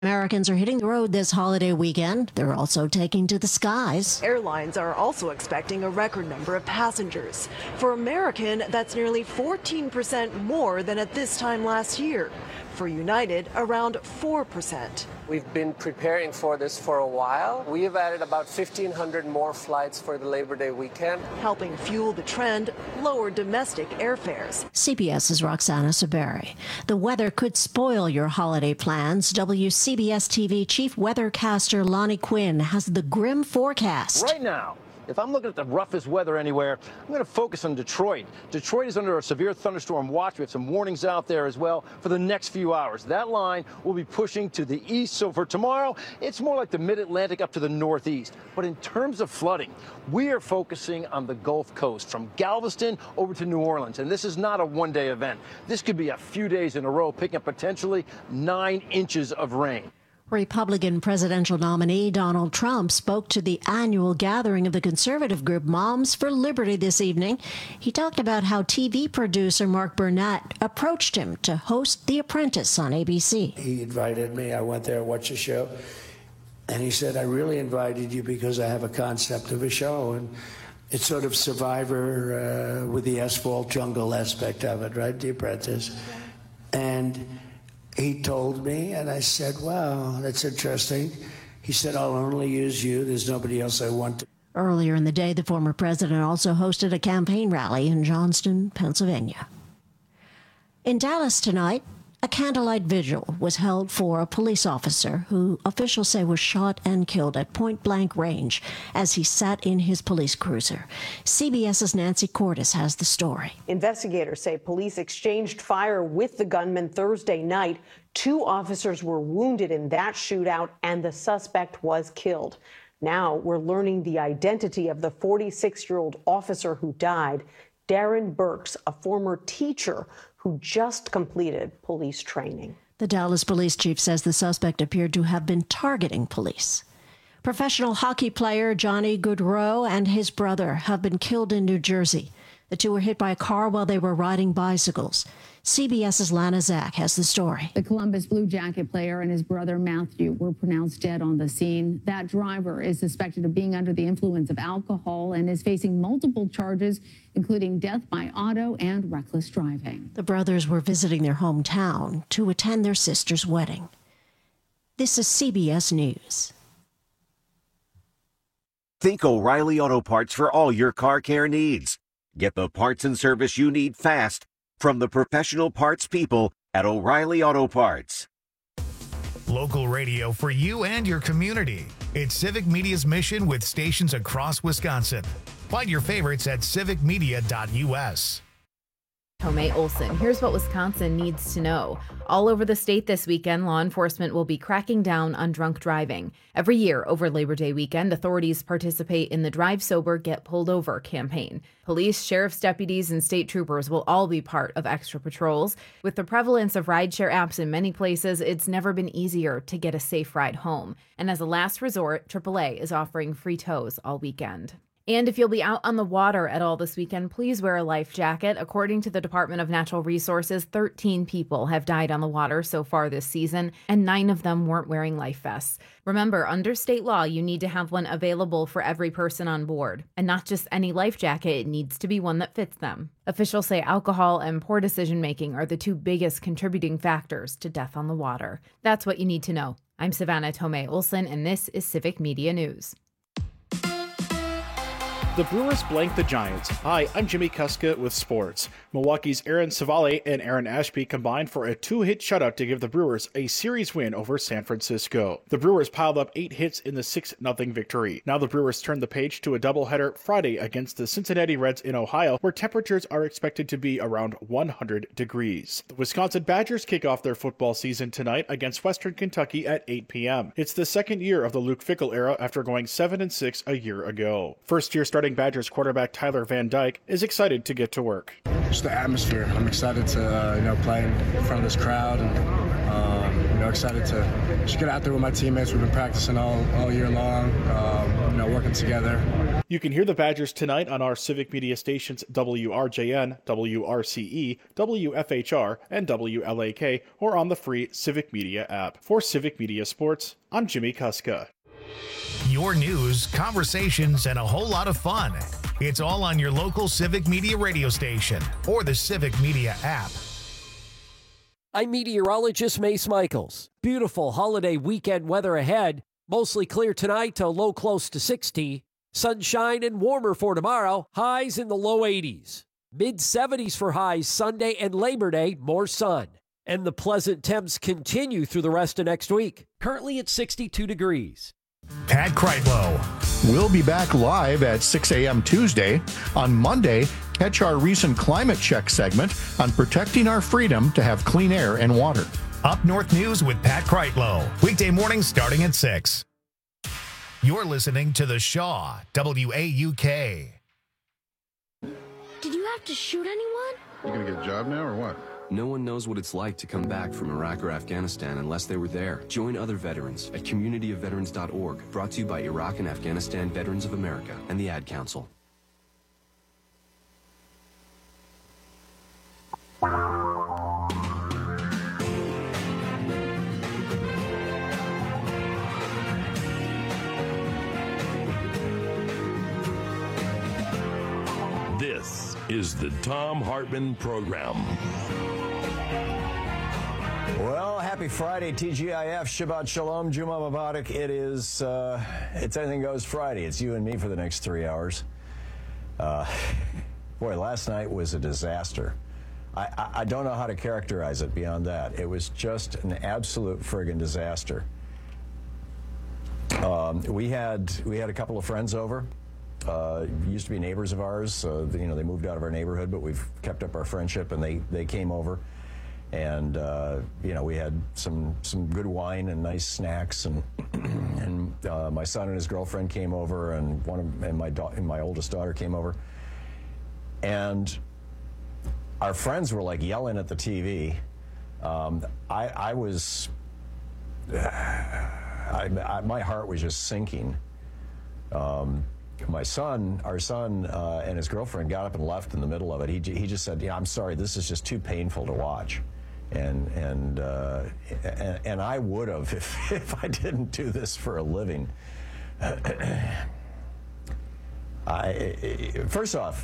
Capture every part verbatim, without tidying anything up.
Americans are hitting the road this holiday weekend. They're also taking to the skies. Airlines are also expecting a record number of passengers. For American, that's nearly fourteen percent more than at this time last year. For United, around four percent. We've been preparing for this for a while. We have added about fifteen hundred more flights for the Labor Day weekend. Helping fuel the trend, lower domestic airfares. CBS's Roxana Saberi. The weather could spoil your holiday plans. W C B S T V chief weathercaster Lonnie Quinn has the grim forecast. Right now, if I'm looking at the roughest weather anywhere, I'm going to focus on Detroit. Detroit is under a severe thunderstorm watch. We have some warnings out there as well for the next few hours. That line will be pushing to the east. So for tomorrow, it's more like the mid-Atlantic up to the northeast. But in terms of flooding, we are focusing on the Gulf Coast from Galveston over to New Orleans. And this is not a one-day event. This could be a few days in a row, picking up potentially nine inches of rain. Republican presidential nominee Donald Trump spoke to the annual gathering of the conservative group Moms for Liberty this evening. He talked about how T V producer Mark Burnett approached him to host The Apprentice on A B C. He invited me. I went there, watched the show, and he said, I really invited you because I have a concept of a show. And it's sort of Survivor uh, with the asphalt jungle aspect of it, right? The Apprentice. And he told me, and I said, wow, that's interesting. He said, I'll only use you. There's nobody else I want to. Earlier in the day, the former president also hosted a campaign rally in Johnston, Pennsylvania. In Dallas tonight, a candlelight vigil was held for a police officer who officials say was shot and killed at point-blank range as he sat in his police cruiser. CBS's Nancy Cordes has the story. Investigators say police exchanged fire with the gunman Thursday night. Two officers were wounded in that shootout, and the suspect was killed. Now we're learning the identity of the forty-six-year-old officer who died, Darren Burks, a former teacher who just completed police training. The Dallas police chief says the suspect appeared to have been targeting police. Professional hockey player Johnny Gaudreau and his brother have been killed in New Jersey. The two were hit by a car while they were riding bicycles. CBS's Lana Zach has the story. The Columbus Blue Jacket player and his brother Matthew were pronounced dead on the scene. That driver is suspected of being under the influence of alcohol and is facing multiple charges, including death by auto and reckless driving. The brothers were visiting their hometown to attend their sister's wedding. This is C B S News. Think O'Reilly Auto Parts for all your car care needs. Get the parts and service you need fast from the professional parts people at O'Reilly Auto Parts. Local radio for you and your community. It's Civic Media's mission with stations across Wisconsin. Find your favorites at civic media dot U S. Tomei Olson. Here's what Wisconsin needs to know. All over the state this weekend, law enforcement will be cracking down on drunk driving. Every year over Labor Day weekend, authorities participate in the Drive Sober, Get Pulled Over campaign. Police, sheriff's deputies, and state troopers will all be part of extra patrols. With the prevalence of rideshare apps in many places, it's never been easier to get a safe ride home. And as a last resort, triple A is offering free tows all weekend. And if you'll be out on the water at all this weekend, please wear a life jacket. According to the Department of Natural Resources, thirteen people have died on the water so far this season, and nine of them weren't wearing life vests. Remember, under state law, you need to have one available for every person on board. And not just any life jacket, it needs to be one that fits them. Officials say alcohol and poor decision-making are the two biggest contributing factors to death on the water. That's what you need to know. I'm Savannah Tomei Olson, and this is Civic Media News. The Brewers blanked the Giants. Hi, I'm Jimmy Kuska with sports. Milwaukee's Aaron Savale and Aaron Ashby combined for a two-hit shutout to give the Brewers a series win over San Francisco. The Brewers piled up eight hits in the six nothing victory. Now the Brewers turn the page to a doubleheader Friday against the Cincinnati Reds in Ohio, where temperatures are expected to be around one hundred degrees. The Wisconsin Badgers kick off their football season tonight against Western Kentucky at eight p.m. It's the second year of the Luke Fickell era after going seven and six a year ago. First-year starting Badgers quarterback Tyler Van Dyke is excited to get to work. Just the atmosphere. I'm excited to uh, you know play in front of this crowd, and um, you know excited to just get out there with my teammates. We've been practicing all, all year long, um, you know working together. You can hear the Badgers tonight on our Civic Media stations W R J N, W R C E, W F H R, and W L A K, or on the free Civic Media app. For Civic Media Sports, I'm Jimmy Kuska. Your news, conversations, and a whole lot of fun. It's all on your local Civic Media radio station or the Civic Media app. I'm meteorologist Mace Michaels. Beautiful holiday weekend weather ahead. Mostly clear tonight to low close to sixty. Sunshine and warmer for tomorrow. Highs in the low eighties. mid seventies for highs Sunday and Labor Day, more sun. And the pleasant temps continue through the rest of next week. Currently at sixty-two degrees. Pat Kreitlow. We'll be back live at six a.m. Tuesday. On Monday, catch our recent climate check segment on protecting our freedom to have clean air and water. Up North News with Pat Kreitlow. Weekday mornings starting at six. You're listening to The Shaw, W A U K. Did you have to shoot anyone? You gonna get a job now or what? No one knows what it's like to come back from Iraq or Afghanistan unless they were there. Join other veterans at community of veterans dot org. Brought to you by Iraq and Afghanistan Veterans of America and the Ad Council. This is the Thom Hartmann Program. Well, happy Friday, T G I F, Shabbat Shalom, Juma Mubarak. It is, uh, it's Anything Goes Friday. It's you and me for the next three hours. Uh, boy, last night was a disaster. I, I, I don't know how to characterize it beyond that. It was just an absolute friggin' disaster. Um, we had we had a couple of friends over. Uh, used to be neighbors of ours. Uh, you know, they moved out of our neighborhood, but we've kept up our friendship, and they, they came over. And, uh, you know, we had some some good wine and nice snacks, and and uh, my son and his girlfriend came over, and one of and my da- and my oldest daughter came over. And our friends were like yelling at the T V. Um, I, I was, I, I, my heart was just sinking. Um, My son, our son, uh, and his girlfriend got up and left in the middle of it. He he just said, "Yeah, I'm sorry, this is just too painful to watch," and and uh, and, and I would have if if I didn't do this for a living. I, first off,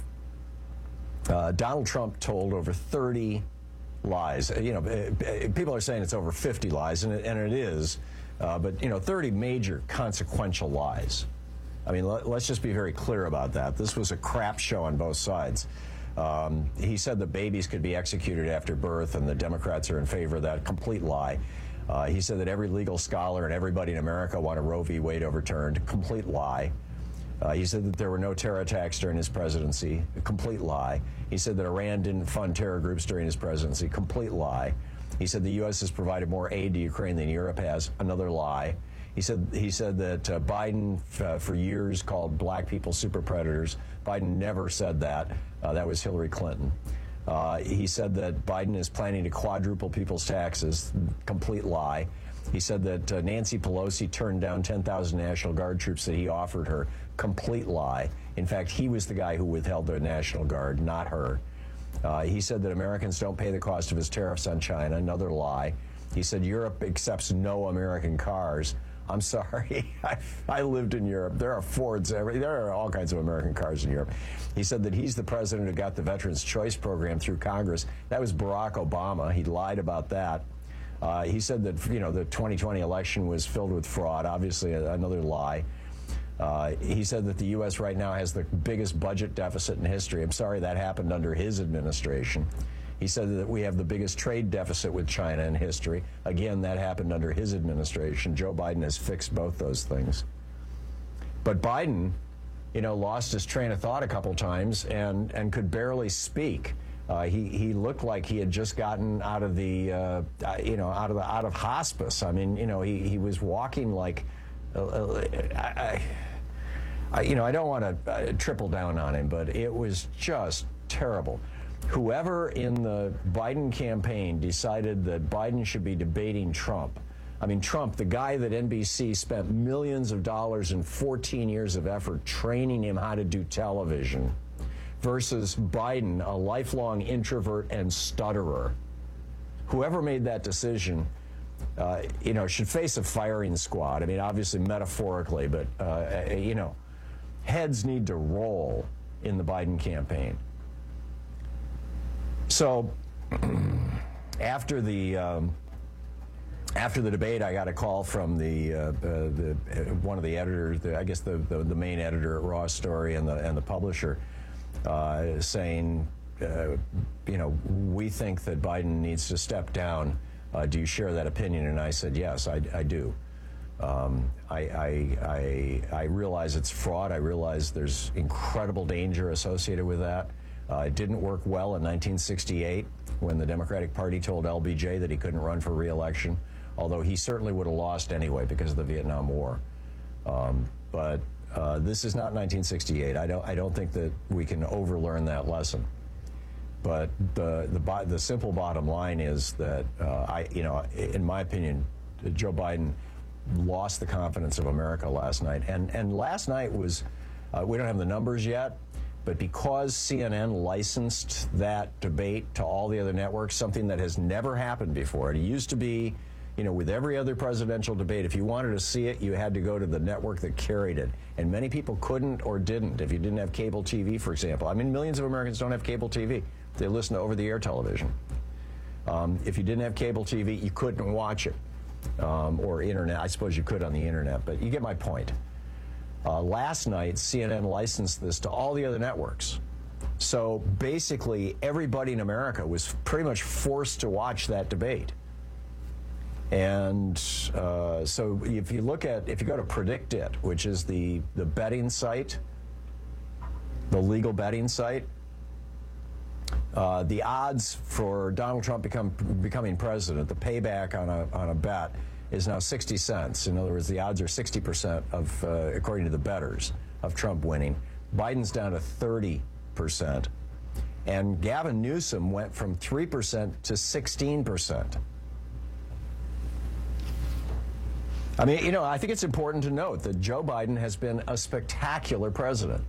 uh, Donald Trump told over thirty lies. You know, people are saying it's over fifty lies, and it, and it is, uh, but you know, thirty major consequential lies. I mean, let, let's just be very clear about that. This was a crap show on both sides. Um, he said that babies could be executed after birth, and the Democrats are in favor of that. Complete lie. Uh, he said that every legal scholar and everybody in America want a Roe v. Wade overturned. Complete lie. Uh, he said that there were no terror attacks during his presidency. A complete lie. He said that Iran didn't fund terror groups during his presidency. Complete lie. He said the U S has provided more aid to Ukraine than Europe has. Another lie. He said he said that uh, Biden uh, for years called black people super predators. Biden never said that. Uh, that was Hillary Clinton. Uh, he said that Biden is planning to quadruple people's taxes. Complete lie. He said that uh, Nancy Pelosi turned down ten thousand National Guard troops that he offered her. Complete lie. In fact, he was the guy who withheld the National Guard, not her. Uh, he said that Americans don't pay the cost of his tariffs on China. Another lie. He said Europe accepts no American cars. I'm sorry. I, I lived in Europe. There are Fords. Every, there are all kinds of American cars in Europe. He said that he's the president who got the Veterans Choice Program through Congress. That was Barack Obama. He lied about that. Uh, he said that, you know, the twenty twenty election was filled with fraud. Obviously, another lie. Uh, he said that the U S right now has the biggest budget deficit in history. I'm sorry that happened under his administration. He said that we have the biggest trade deficit with China in history. Again, that happened under his administration. Joe Biden has fixed both those things. But Biden, you know, lost his train of thought a couple times and, and could barely speak. Uh, he he looked like he had just gotten out of the uh, you know out of the out of hospice. I mean, you know, he he was walking like uh, I, I you know I don't want to uh, triple down on him, but it was just terrible. Whoever in the Biden campaign decided that Biden should be debating Trump, I mean, Trump, the guy that N B C spent millions of dollars and fourteen years of effort training him how to do television, versus Biden, a lifelong introvert and stutterer. Whoever made that decision, uh, you know, should face a firing squad. I mean, obviously metaphorically, but, uh, you know, heads need to roll in the Biden campaign. So after the... Um, After the debate, I got a call from the, uh, uh, the uh, one of the editors, the, I guess the, the the main editor at Raw Story and the and the publisher, uh, saying, uh, you know, we think that Biden needs to step down. Uh, do you share that opinion? And I said, yes, I, I do. Um, I, I I I realize it's fraud. I realize there's incredible danger associated with that. Uh, it didn't work well in nineteen sixty-eight when the Democratic Party told L B J that he couldn't run for re-election, although he certainly would have lost anyway because of the Vietnam War. Um, but uh, this is not nineteen sixty-eight. I don't. I don't think that we can overlearn that lesson. But the the the simple bottom line is that uh, I, you know, in my opinion, Joe Biden lost the confidence of America last night. And and last night was, uh, we don't have the numbers yet, but because C N N licensed that debate to all the other networks, something that has never happened before. It used to be, you know, with every other presidential debate, if you wanted to see it, you had to go to the network that carried it. And many people couldn't or didn't if you didn't have cable T V, for example. I mean, millions of Americans don't have cable T V. They listen to over-the-air television. Um, if you didn't have cable T V, you couldn't watch it. Um, or internet. I suppose you could on the internet, but you get my point. Uh, last night, C N N licensed this to all the other networks. So basically, everybody in America was pretty much forced to watch that debate. And uh, so if you look at, if you go to PredictIt, which is the, the betting site, the legal betting site, uh, the odds for Donald Trump become, becoming president, the payback on a, on a bet, is now sixty cents. In other words, the odds are sixty percent of, uh, according to the bettors, of Trump winning. Biden's down to thirty percent. And Gavin Newsom went from three percent to sixteen percent. I mean, you know, I think it's important to note that Joe Biden has been a spectacular president.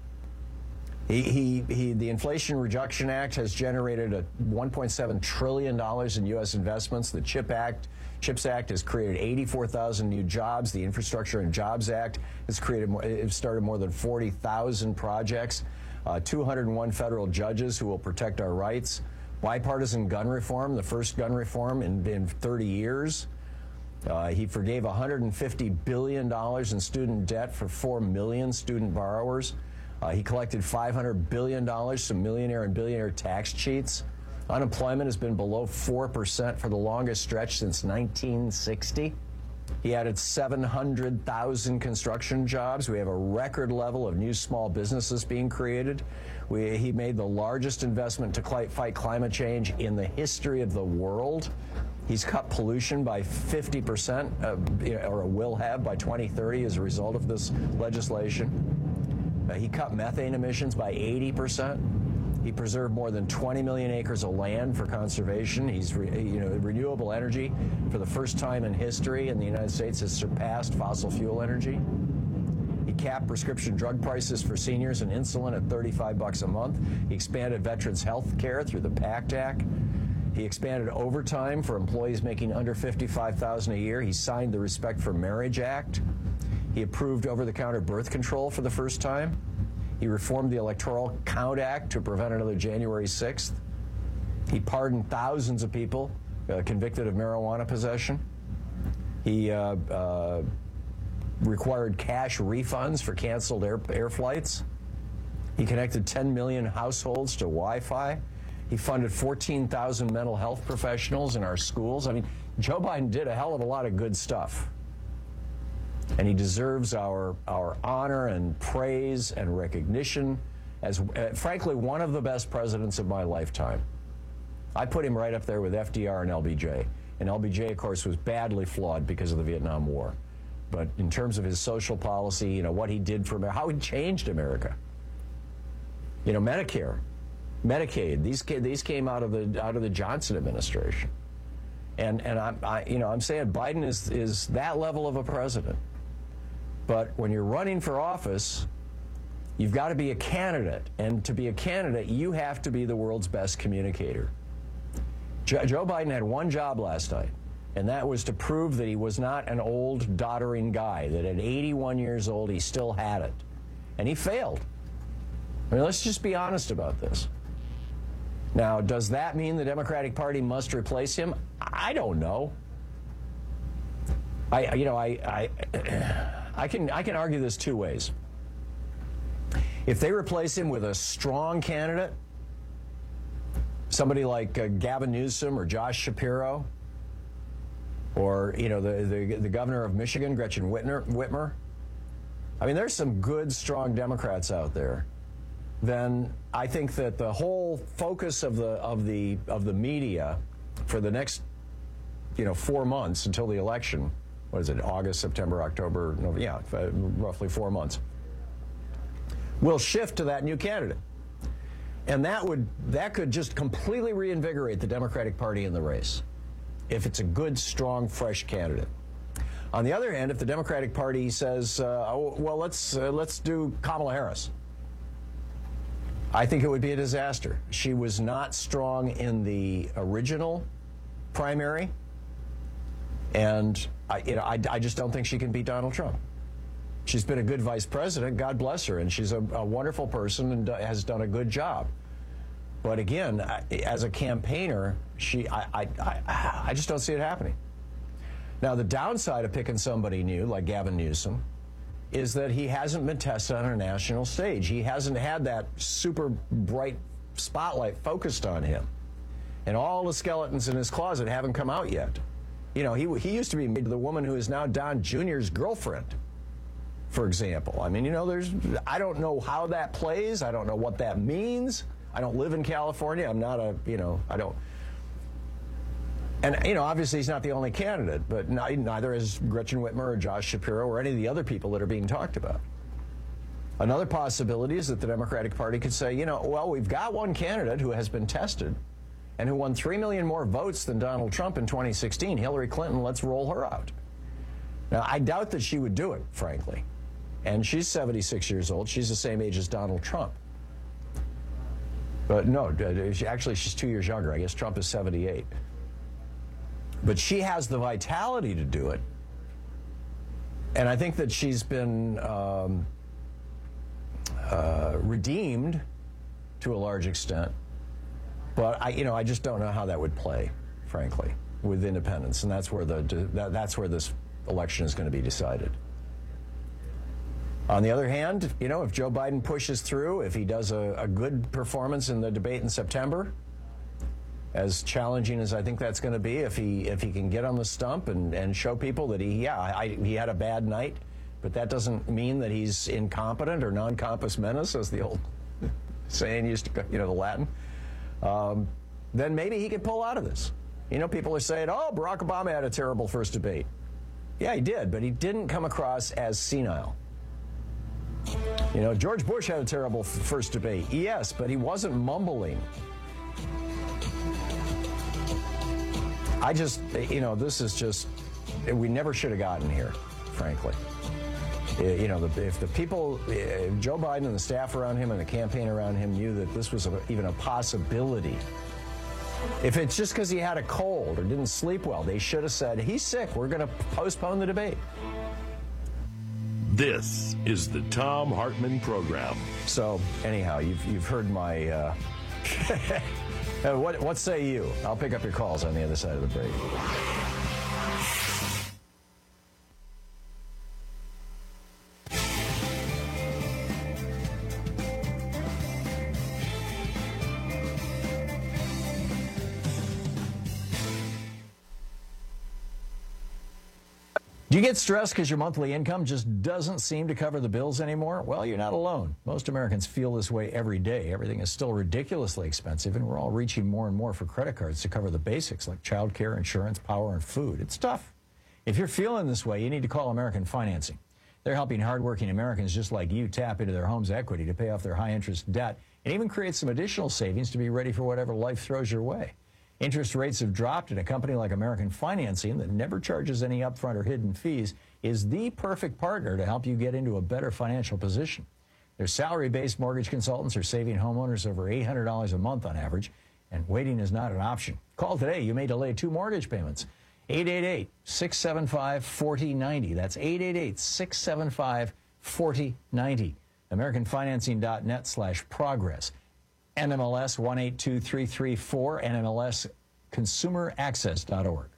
He, he, he, the Inflation Reduction Act has generated a one point seven trillion dollars in U S investments. The CHIP Act, CHIPS Act has created eighty-four thousand new jobs. The Infrastructure and Jobs Act has created, more, it started more than forty thousand projects. Uh, two hundred one federal judges who will protect our rights. Bipartisan gun reform, the first gun reform in, in thirty years. Uh, he forgave one hundred fifty billion dollars in student debt for four million student borrowers. Uh, he collected five hundred billion dollars from millionaire and billionaire tax cheats. Unemployment has been below four percent for the longest stretch since nineteen sixty. He added seven hundred thousand construction jobs. We have a record level of new small businesses being created. We, he made the largest investment to cl- fight climate change in the history of the world. He's cut pollution by fifty percent, uh, or will have by twenty thirty as a result of this legislation. Uh, he cut methane emissions by eighty percent. He preserved more than twenty million acres of land for conservation. He's, re, you know, renewable energy for the first time in history in the United States has surpassed fossil fuel energy. He capped prescription drug prices for seniors and insulin at thirty-five bucks a month. He expanded veterans' health care through the PACT Act. He expanded overtime for employees making under fifty-five thousand dollars a year. He signed the Respect for Marriage Act. He approved over-the-counter birth control for the first time. He reformed the Electoral Count Act to prevent another January sixth. He pardoned thousands of people uh, convicted of marijuana possession. He uh, uh, required cash refunds for canceled air, air flights. He connected ten million households to Wi-Fi. He funded fourteen thousand mental health professionals in our schools. I mean, Joe Biden did a hell of a lot of good stuff. And he deserves our, our honor and praise and recognition as, uh, frankly, one of the best presidents of my lifetime. I put him right up there with F D R and L B J. And L B J, of course, was badly flawed because of the Vietnam War. But in terms of his social policy, you know, what he did for America, how he changed America. You know, Medicare, Medicaid, these, these came out of the, out of the Johnson administration. And and I'm I, you know I'm saying Biden is is that level of a president. But when you're running for office, you've got to be a candidate, and to be a candidate, you have to be the world's best communicator. Jo- Joe Biden had one job last night, and that was to prove that he was not an old, doddering guy, that at eighty-one years old, he still had it. And he failed. I mean, let's just be honest about this. Now, does that mean the Democratic Party must replace him? I don't know. I, you know, I, I, I can, I can argue this two ways. If they replace him with a strong candidate, somebody like uh, Gavin Newsom or Josh Shapiro, or, you know, the, the, the governor of Michigan, Gretchen Whitmer, Whitmer, I mean, there's some good, strong Democrats out there. Then I think that the whole focus of the of the of the media for the next, you know, four months until the election, what is it, August, September, October, November, yeah, roughly four months, will shift to that new candidate. And that would that could just completely reinvigorate the Democratic Party in the race if it's a good, strong, fresh candidate. On the other hand, if the Democratic Party says, uh, oh, well, let's uh, let's do Kamala Harris, I think it would be a disaster. She was not strong in the original primary, and I, you know, I, I just don't think she can beat Donald Trump. She's been a good vice president, God bless her, and she's a, a wonderful person and has done a good job. But again, I, as a campaigner, she, I, I, I, I just don't see it happening. Now, the downside of picking somebody new like Gavin Newsom is that he hasn't been tested on a national stage. He hasn't had that super bright spotlight focused on him. And all the skeletons in his closet haven't come out yet. You know, he, he used to be married to the woman who is now Don Junior's girlfriend, for example. I mean, you know, there's, I don't know how that plays. I don't know what that means. I don't live in California. I'm not a, you know, I don't. And, you know, obviously he's not the only candidate, but neither is Gretchen Whitmer or Josh Shapiro or any of the other people that are being talked about. Another possibility is that the Democratic Party could say, you know, well, we've got one candidate who has been tested and who won three million more votes than Donald Trump in twenty sixteen, Hillary Clinton, let's roll her out. Now, I doubt that she would do it, frankly. And she's seventy-six years old. She's the same age as Donald Trump. But no, actually, she's two years younger. I guess Trump is seventy-eight. But she has the vitality to do it. And I think that she's been um, uh, redeemed to a large extent. But I, you know, I just don't know how that would play, frankly, with independents. And that's where the that, that's where this election is going to be decided. On the other hand, you know, if Joe Biden pushes through, if he does a, a good performance in the debate in September, as challenging as I think that's going to be, if he if he can get on the stump and, and show people that he, yeah, I, he had a bad night, but that doesn't mean that he's incompetent or non compos mentis, as the old saying used to go, you know, the Latin, um, then maybe he could pull out of this. You know, people are saying, oh, Barack Obama had a terrible first debate. Yeah, he did, but he didn't come across as senile. You know, George Bush had a terrible f- first debate. Yes, but he wasn't mumbling. I just, you know, this is just, we never should have gotten here, frankly. You know, the, if the people, if Joe Biden and the staff around him and the campaign around him knew that this was a, even a possibility, if it's just because he had a cold or didn't sleep well, they should have said, he's sick, we're going to postpone the debate. This is the Thom Hartmann Program. So, anyhow, you've, you've heard my... Uh, Uh, what, what say you? I'll pick up your calls on the other side of the break. Do you get stressed because your monthly income just doesn't seem to cover the bills anymore? Well, you're not alone. Most Americans feel this way every day. Everything is still ridiculously expensive, and we're all reaching more and more for credit cards to cover the basics like childcare, insurance, power, and food. It's tough. If you're feeling this way, you need to call American Financing. They're helping hardworking Americans just like you tap into their home's equity to pay off their high-interest debt and even create some additional savings to be ready for whatever life throws your way. Interest rates have dropped, and a company like American Financing that never charges any upfront or hidden fees is the perfect partner to help you get into a better financial position. Their salary-based mortgage consultants are saving homeowners over eight hundred dollars a month on average, and waiting is not an option. Call today. You may delay two mortgage payments. eight eight eight, six seven five, four zero nine zero. That's eight eight eight, six seven five, four zero nine zero. American Financing dot net slash progress. N M L S one eight two three three four, N M L S consumer access dot org.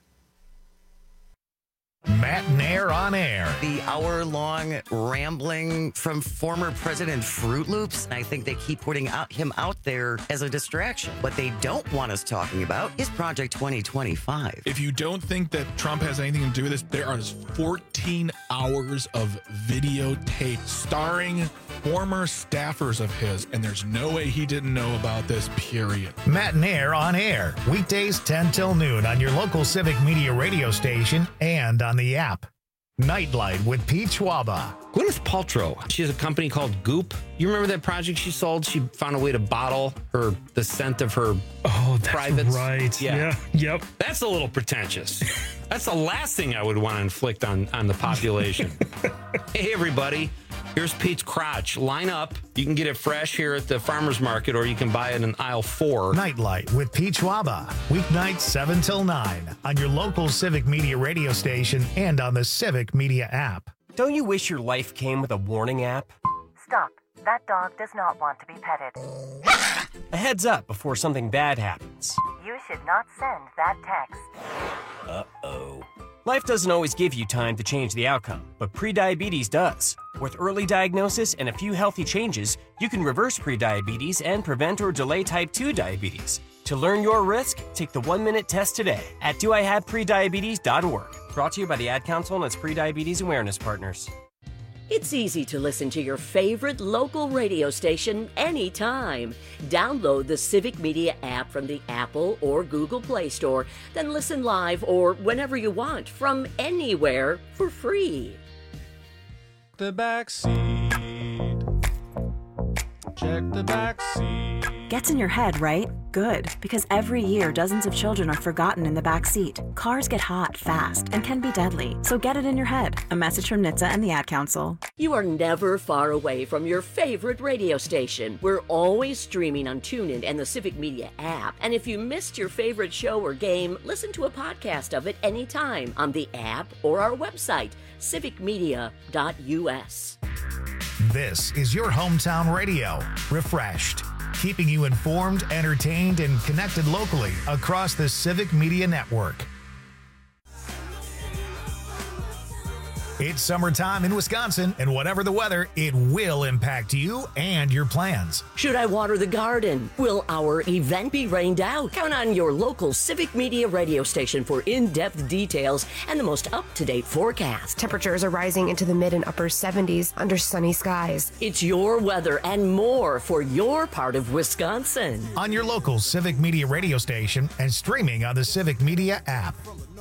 Matt Nair on air. The hour-long rambling from former President Fruit Loops. I think they keep putting out him out there as a distraction. What they don't want us talking about is Project twenty twenty-five. If you don't think that Trump has anything to do with this, there are fourteen hours of videotape starring former staffers of his, and there's no way he didn't know about this, period. Matt Nair on air. Weekdays ten till noon on your local Civic Media radio station and on the app. Nightlight with Pete Schwaba. Gwyneth Paltrow, she has a company called Goop. You remember that project she sold? She found a way to bottle her the scent of her oh, that's privates. Right. Yeah. yeah. Yep. That's a little pretentious. That's the last thing I would want to inflict on, on the population. Hey, everybody. Here's Pete's crotch. Line up. You can get it fresh here at the farmer's market, or you can buy it in aisle four. Nightlight with Pete Schwaba. Weeknights seven till nine on your local Civic Media radio station and on the Civic Media app. Don't you wish your life came with a warning app? Stop. That dog does not want to be petted. A heads up before something bad happens. You should not send that text. Uh-oh. Life doesn't always give you time to change the outcome, but prediabetes does. With early diagnosis and a few healthy changes, you can reverse prediabetes and prevent or delay type two diabetes. To learn your risk, take the one-minute test today at do I have prediabetes dot org. Brought to you by the Ad Council and its Prediabetes Awareness Partners. It's easy to listen to your favorite local radio station anytime. Download the Civic Media app from the Apple or Google Play Store, then listen live or whenever you want from anywhere for free. The back seat. Check the back seat. Gets in your head, right? Good, because every year dozens of children are forgotten in the back seat. Cars get hot fast and can be deadly, so get it in your head. A message from N H T S A and the Ad Council. You are never far away from your favorite radio station. We're always streaming on TuneIn and the Civic Media app. And if you missed your favorite show or game, listen to a podcast of it anytime on the app or our website, civic media dot U S. This is your hometown radio, refreshed, keeping you informed, entertained, and connected locally across the Civic Media Network. It's summertime in Wisconsin, and whatever the weather, it will impact you and your plans. Should I water the garden? Will our event be rained out? Count on your local Civic Media radio station for in-depth details and the most up-to-date forecast. Temperatures are rising into the mid and upper seventies under sunny skies. It's your weather and more for your part of Wisconsin. On your local Civic Media radio station and streaming on the Civic Media app.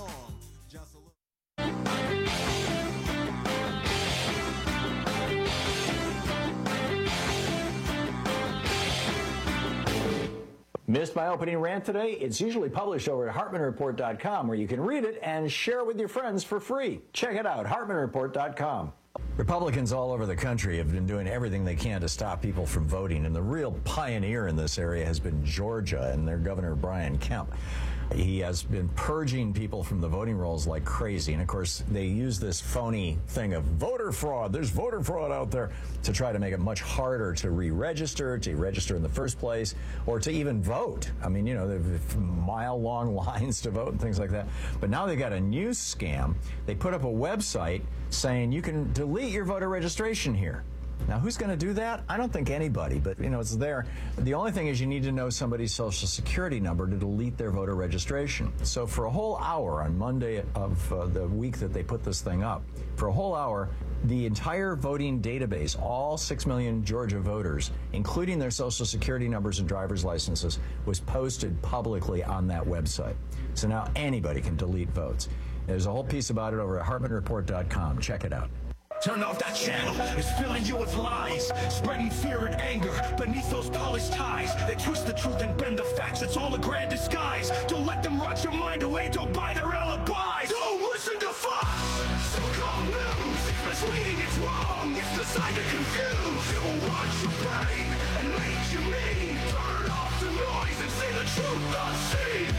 Missed my opening rant today? It's usually published over at hartman report dot com, where you can read it and share it with your friends for free. Check it out, hartman report dot com. Republicans all over the country have been doing everything they can to stop people from voting, and the real pioneer in this area has been Georgia and their Governor Brian Kemp. He has been purging people from the voting rolls like crazy. And of course, they use this phony thing of voter fraud. There's voter fraud out there to try to make it much harder to re-register, to register in the first place, or to even vote. I mean, you know, there's mile-long lines to vote and things like that. But now they got a new scam. They put up a website saying you can delete your voter registration here. Now, who's going to do that? I don't think anybody, but, you know, it's there. The only thing is you need to know somebody's social security number to delete their voter registration. So for a whole hour on Monday of uh, the week that they put this thing up, for a whole hour, the entire voting database, all six million Georgia voters, including their social security numbers and driver's licenses, was posted publicly on that website. So now anybody can delete votes. There's a whole piece about it over at hartman report dot com. Check it out. Turn off that channel, it's filling you with lies, spreading fear and anger beneath those polished ties. They twist the truth and bend the facts, it's all a grand disguise. Don't let them rot your mind away, don't buy their alibis. Don't listen to Fox, so-called news. It's misleading, it's wrong, it's designed to confuse. It will watch your brain and make you mean. Turn off the noise and say the truth unseen.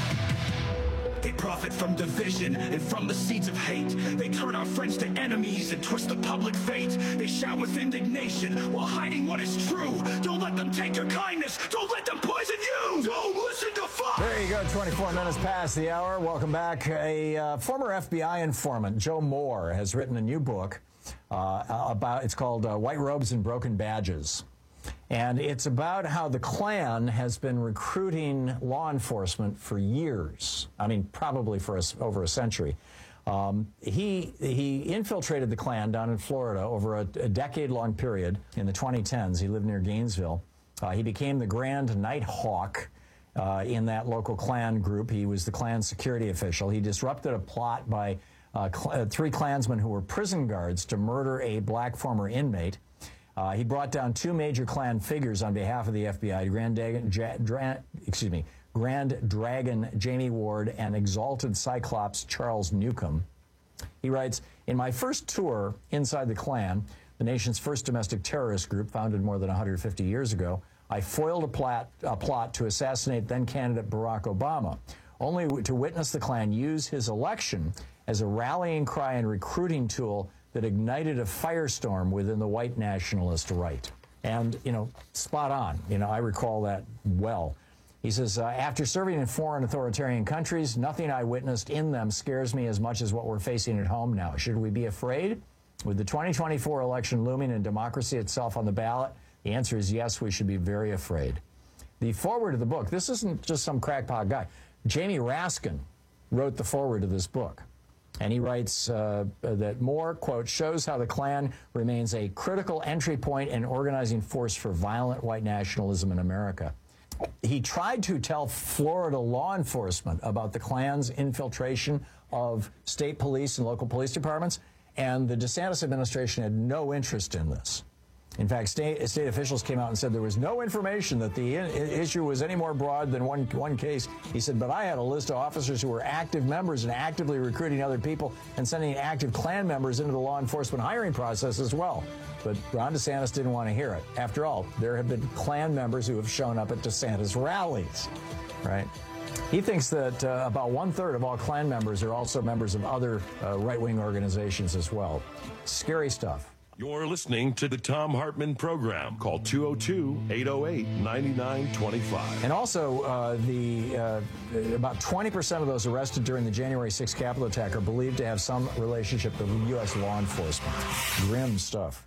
They profit from division and from the seeds of hate. They turn our friends to enemies and twist the public fate. They shout with indignation while hiding what is true. Don't let them take your kindness. Don't let them poison you. Don't listen to Fox. There you go, twenty-four minutes past the hour. Welcome back. A uh, former F B I informant, Joe Moore, has written a new book uh, about, it's called uh, White Robes and Broken Badges. And it's about how the Klan has been recruiting law enforcement for years. I mean, probably for a, over a century. Um, he he infiltrated the Klan down in Florida over a, a decade-long period in the twenty tens. He lived near Gainesville. Uh, he became the Grand Night Hawk uh, in that local Klan group. He was the Klan security official. He disrupted a plot by uh, cl- three Klansmen who were prison guards to murder a black former inmate. Uh, he brought down two major Klan figures on behalf of the F B I, Grand Dragon, ja, Dra, excuse me, Grand Dragon Jamie Ward and Exalted Cyclops Charles Newcomb. He writes, in my first tour inside the Klan, the nation's first domestic terrorist group founded more than one hundred fifty years ago, I foiled a plot, a plot to assassinate then-candidate Barack Obama, only to witness the Klan use his election as a rallying cry and recruiting tool that ignited a firestorm within the white nationalist right. And, you know, spot on. You know, I recall that well. He says, uh, after serving in foreign authoritarian countries, nothing I witnessed in them scares me as much as what we're facing at home now. Should we be afraid? With the twenty twenty-four election looming and democracy itself on the ballot, the answer is yes, we should be very afraid. The foreword of the book, this isn't just some crackpot guy. Jamie Raskin wrote the foreword to this book. And he writes uh, that Moore, quote, shows how the Klan remains a critical entry point and organizing force for violent white nationalism in America. He tried to tell Florida law enforcement about the Klan's infiltration of state police and local police departments, and the DeSantis administration had no interest in this. In fact, state, state officials came out and said there was no information that the in, issue was any more broad than one, one case. He said, but I had a list of officers who were active members and actively recruiting other people and sending active Klan members into the law enforcement hiring process as well. But Ron DeSantis didn't want to hear it. After all, there have been Klan members who have shown up at DeSantis rallies, right? He thinks that uh, about one-third of all Klan members are also members of other uh, right-wing organizations as well. Scary stuff. You're listening to the Thom Hartmann Program. Call two oh two, eight oh eight, nine nine two five. And also, uh, the uh, about twenty percent of those arrested during the January sixth Capitol attack are believed to have some relationship to U S law enforcement. Grim stuff.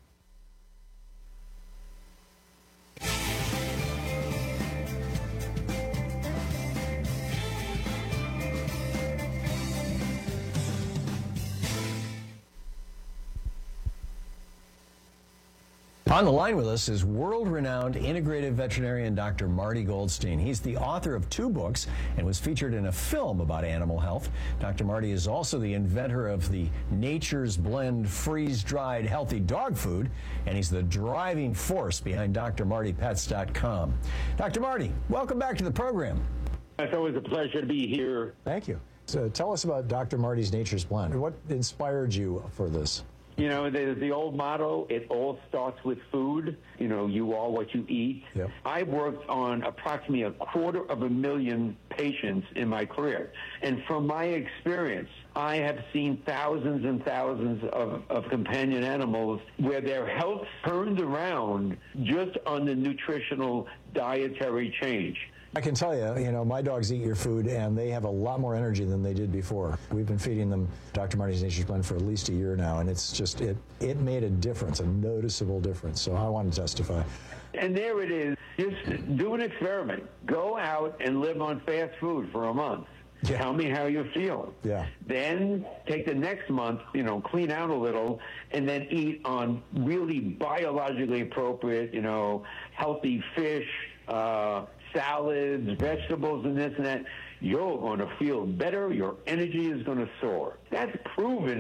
On the line with us is world-renowned integrative veterinarian Doctor Marty Goldstein. He's the author of two books and was featured in a film about animal health. Doctor Marty is also the inventor of the Nature's Blend freeze-dried healthy dog food, and he's the driving force behind D R Marty Pets dot com. Doctor Marty, welcome back to the program. It's always a pleasure to be here. Thank you. So tell us about Doctor Marty's Nature's Blend. What inspired you for this? You know, there's the old motto, it all starts with food. You know, you are what you eat. Yep. I've worked on approximately a quarter of a million patients in my career. And from my experience, I have seen thousands and thousands of, of companion animals where their health turned around just on the nutritional dietary change. I can tell you, you know, my dogs eat your food, and they have a lot more energy than they did before. We've been feeding them Doctor Marty's Nature's Blend for at least a year now, and it's just, it, it made a difference, a noticeable difference. So I want to testify. And there it is. Just do an experiment. Go out and live on fast food for a month. Yeah. Tell me how you feel. Yeah. Then take the next month, you know, clean out a little, and then eat on really biologically appropriate, you know, healthy fish, uh, salads, vegetables, and this and that. You're going to feel better. Your energy is going to soar. That's proven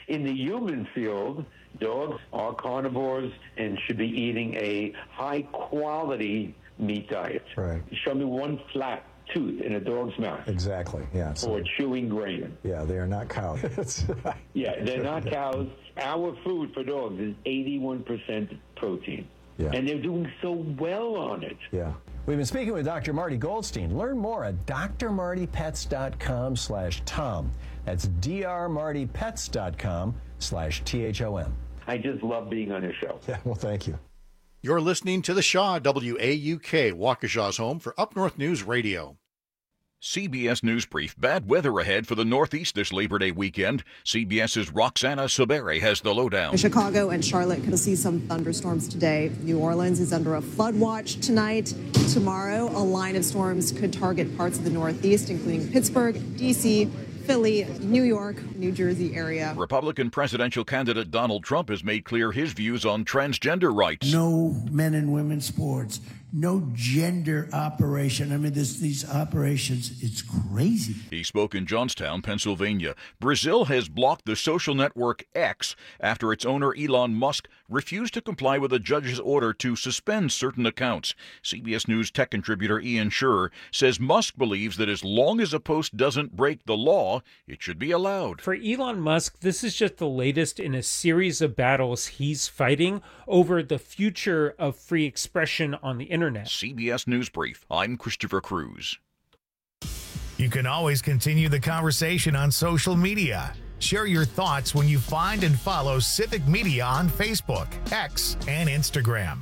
In the human field, dogs are carnivores and should be eating a high-quality meat diet. Right. Show me one flat tooth in a dog's mouth. Exactly, yeah. So, or chewing grain. Yeah, they are not cows. Yeah, they're not cows. Our food for dogs is eighty-one percent protein. Yeah. And they're doing so well on it. Yeah. We've been speaking with Doctor Marty Goldstein. Learn more at d r marty pets dot com slash tom. That's d r marty pets dot com slash T H O M. I just love being on your show. Yeah, well, thank you. You're listening to The Shaw, W A U K, Waukesha's home for Up North News Radio. C B S News Brief. Bad weather ahead for the Northeast this Labor Day weekend. CBS's Roxana Saberi has the lowdown. Chicago and Charlotte could see some thunderstorms today. New Orleans is under a flood watch tonight. Tomorrow, a line of storms could target parts of the Northeast, including Pittsburgh, D C, Philly, New York, New Jersey area. Republican presidential candidate Donald Trump has made clear his views on transgender rights. No men and women sports, no gender operation. I mean, this, these operations, it's crazy. He spoke in Johnstown, Pennsylvania. Brazil has blocked the social network X after its owner Elon Musk refused to comply with a judge's order to suspend certain accounts. C B S News tech contributor Ian Scherr says Musk believes that as long as a post doesn't break the law, it should be allowed. For Elon Musk, this is just the latest in a series of battles he's fighting over the future of free expression on the internet. C B S News Brief. I'm Christopher Cruz. You can always continue the conversation on social media. Share your thoughts when you find and follow Civic Media on Facebook, X, and Instagram.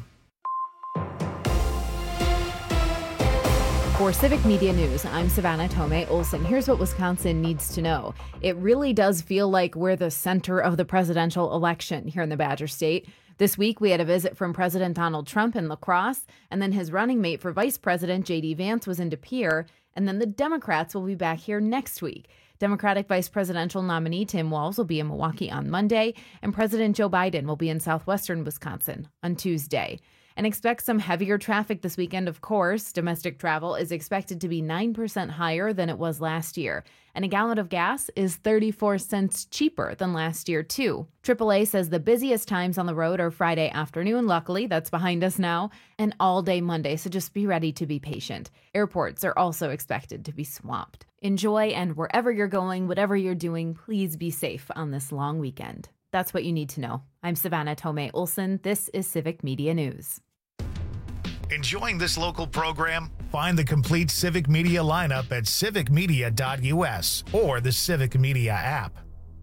For Civic Media News, I'm Savannah Tomei Olson. Here's what Wisconsin needs to know. It really does feel like we're the center of the presidential election here in the Badger State. This week, we had a visit from President Donald Trump in La Crosse, and then his running mate for Vice President, J D Vance, was in De Pere, and then the Democrats will be back here next week. Democratic Vice Presidential nominee Tim Walz will be in Milwaukee on Monday, and President Joe Biden will be in southwestern Wisconsin on Tuesday. And expect some heavier traffic this weekend, of course. Domestic travel is expected to be nine percent higher than it was last year. And a gallon of gas is thirty-four cents cheaper than last year, too. triple A says the busiest times on the road are Friday afternoon. Luckily, that's behind us now. And all day Monday, so just be ready to be patient. Airports are also expected to be swamped. Enjoy, and wherever you're going, whatever you're doing, please be safe on this long weekend. That's what you need to know. I'm Savannah Tomei Olson. This is Civic Media News. Enjoying this local program? Find the complete Civic Media lineup at civic media dot U S or the Civic Media app.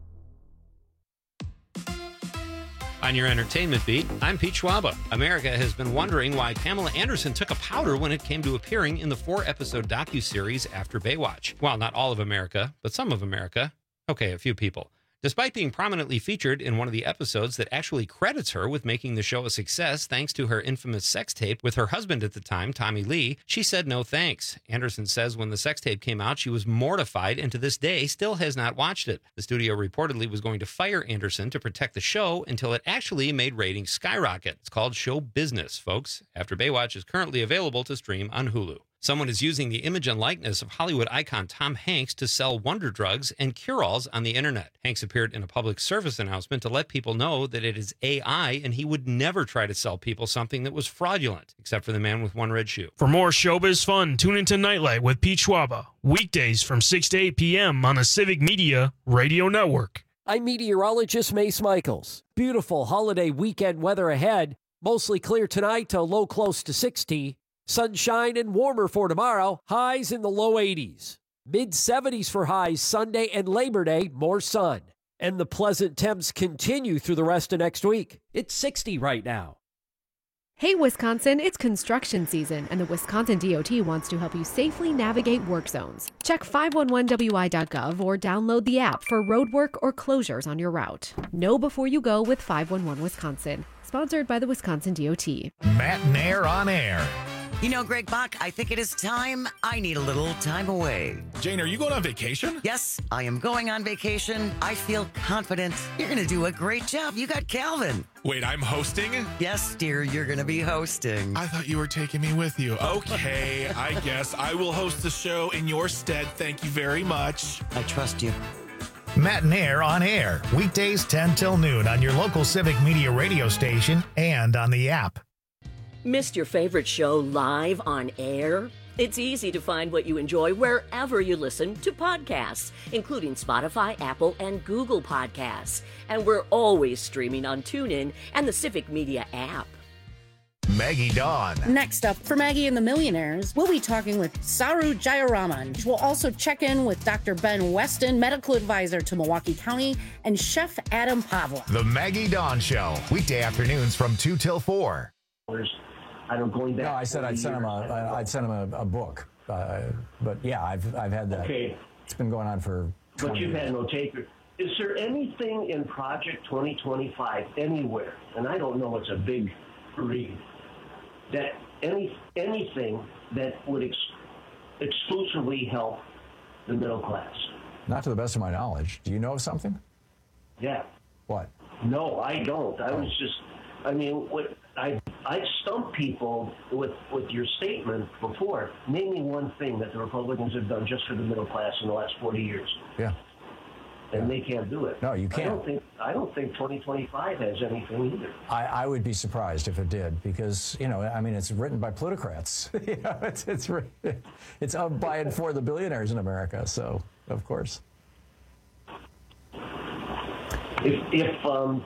On your entertainment beat, I'm Pete Schwaba. America has been wondering why Pamela Anderson took a powder when it came to appearing in the four-episode docuseries After Baywatch. Well, not all of America, but some of America. Okay, a few people. Despite being prominently featured in one of the episodes that actually credits her with making the show a success thanks to her infamous sex tape with her husband at the time, Tommy Lee, she said no thanks. Anderson says when the sex tape came out, she was mortified and to this day still has not watched it. The studio reportedly was going to fire Anderson to protect the show until it actually made ratings skyrocket. It's called Show Business, folks. After Baywatch is currently available to stream on Hulu. Someone is using the image and likeness of Hollywood icon Tom Hanks to sell wonder drugs and cure-alls on the internet. Hanks appeared in a public service announcement to let people know that it is A I and he would never try to sell people something that was fraudulent, except for the man with one red shoe. For more showbiz fun, tune into Nightlight with Pete Schwaba, weekdays from six to eight p.m. on the Civic Media Radio Network. I'm meteorologist Mace Michaels. Beautiful holiday weekend weather ahead. Mostly clear tonight to low close to sixty. Sunshine and warmer for tomorrow. Highs in the low eighties. mid seventies for highs Sunday and Labor Day, more sun. And the pleasant temps continue through the rest of next week. It's sixty right now. Hey, Wisconsin, it's construction season, and the Wisconsin D O T wants to help you safely navigate work zones. Check five one one W I dot gov or download the app for road work or closures on your route. Know before you go with five one one Wisconsin. Sponsored by the Wisconsin D O T. Matt Nair on air. You know, Greg Bach, I think it is time. I need a little time away. Jane, are you going on vacation? Yes, I am going on vacation. I feel confident. You're going to do a great job. You got Calvin. Wait, I'm hosting? Yes, dear, you're going to be hosting. I thought you were taking me with you. Okay, I guess I will host the show in your stead. Thank you very much. I trust you. Matinaire on Air, weekdays ten till noon on your local Civic Media radio station and on the app. Missed your favorite show live on air? It's easy to find what you enjoy wherever you listen to podcasts, including Spotify, Apple, and Google Podcasts. And we're always streaming on TuneIn and the Civic Media app. Maggie Dawn. Next up, for Maggie and the Millionaires, we'll be talking with Saru Jayaraman. We'll also check in with Doctor Ben Weston, medical advisor to Milwaukee County, and Chef Adam Pavla. The Maggie Dawn Show, weekday afternoons from two till four. I don't going back. No, I said I'd send him a I'd send him a, a book, uh, but yeah, I've I've had that. Okay, it's been going on for. But you've years. had no taker. Is there anything in Project twenty twenty-five anywhere? And I don't know, it's a big read. That any anything that would ex- exclusively help the middle class? Not to the best of my knowledge. Do you know of something? Yeah. What? No, I don't. I was just. I mean, what I I stumped people with with your statement before. Name me one thing that the Republicans have done just for the middle class in the last forty years. Yeah. And they can't do it. No, you can't. I don't think I don't think twenty twenty-five has anything either. I, I would be surprised if it did, because you know, I mean, it's written by plutocrats. you know, it's it's it's of by and for the billionaires in America. So of course. If if um,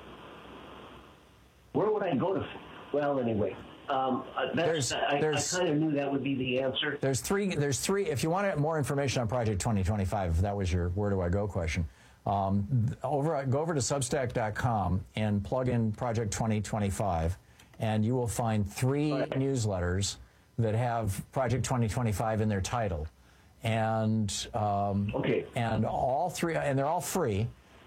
where would I go to? Well, anyway. Um, that's, there's, I, there's, I kind of knew that would be the answer. There's three. There's three. If you want more information on Project twenty twenty-five, if that was your where do I go question, um, over go over to Substack dot com and plug in Project twenty twenty-five, and you will find three right. newsletters that have Project twenty twenty-five in their title, and um, okay, and all three, and they're all free,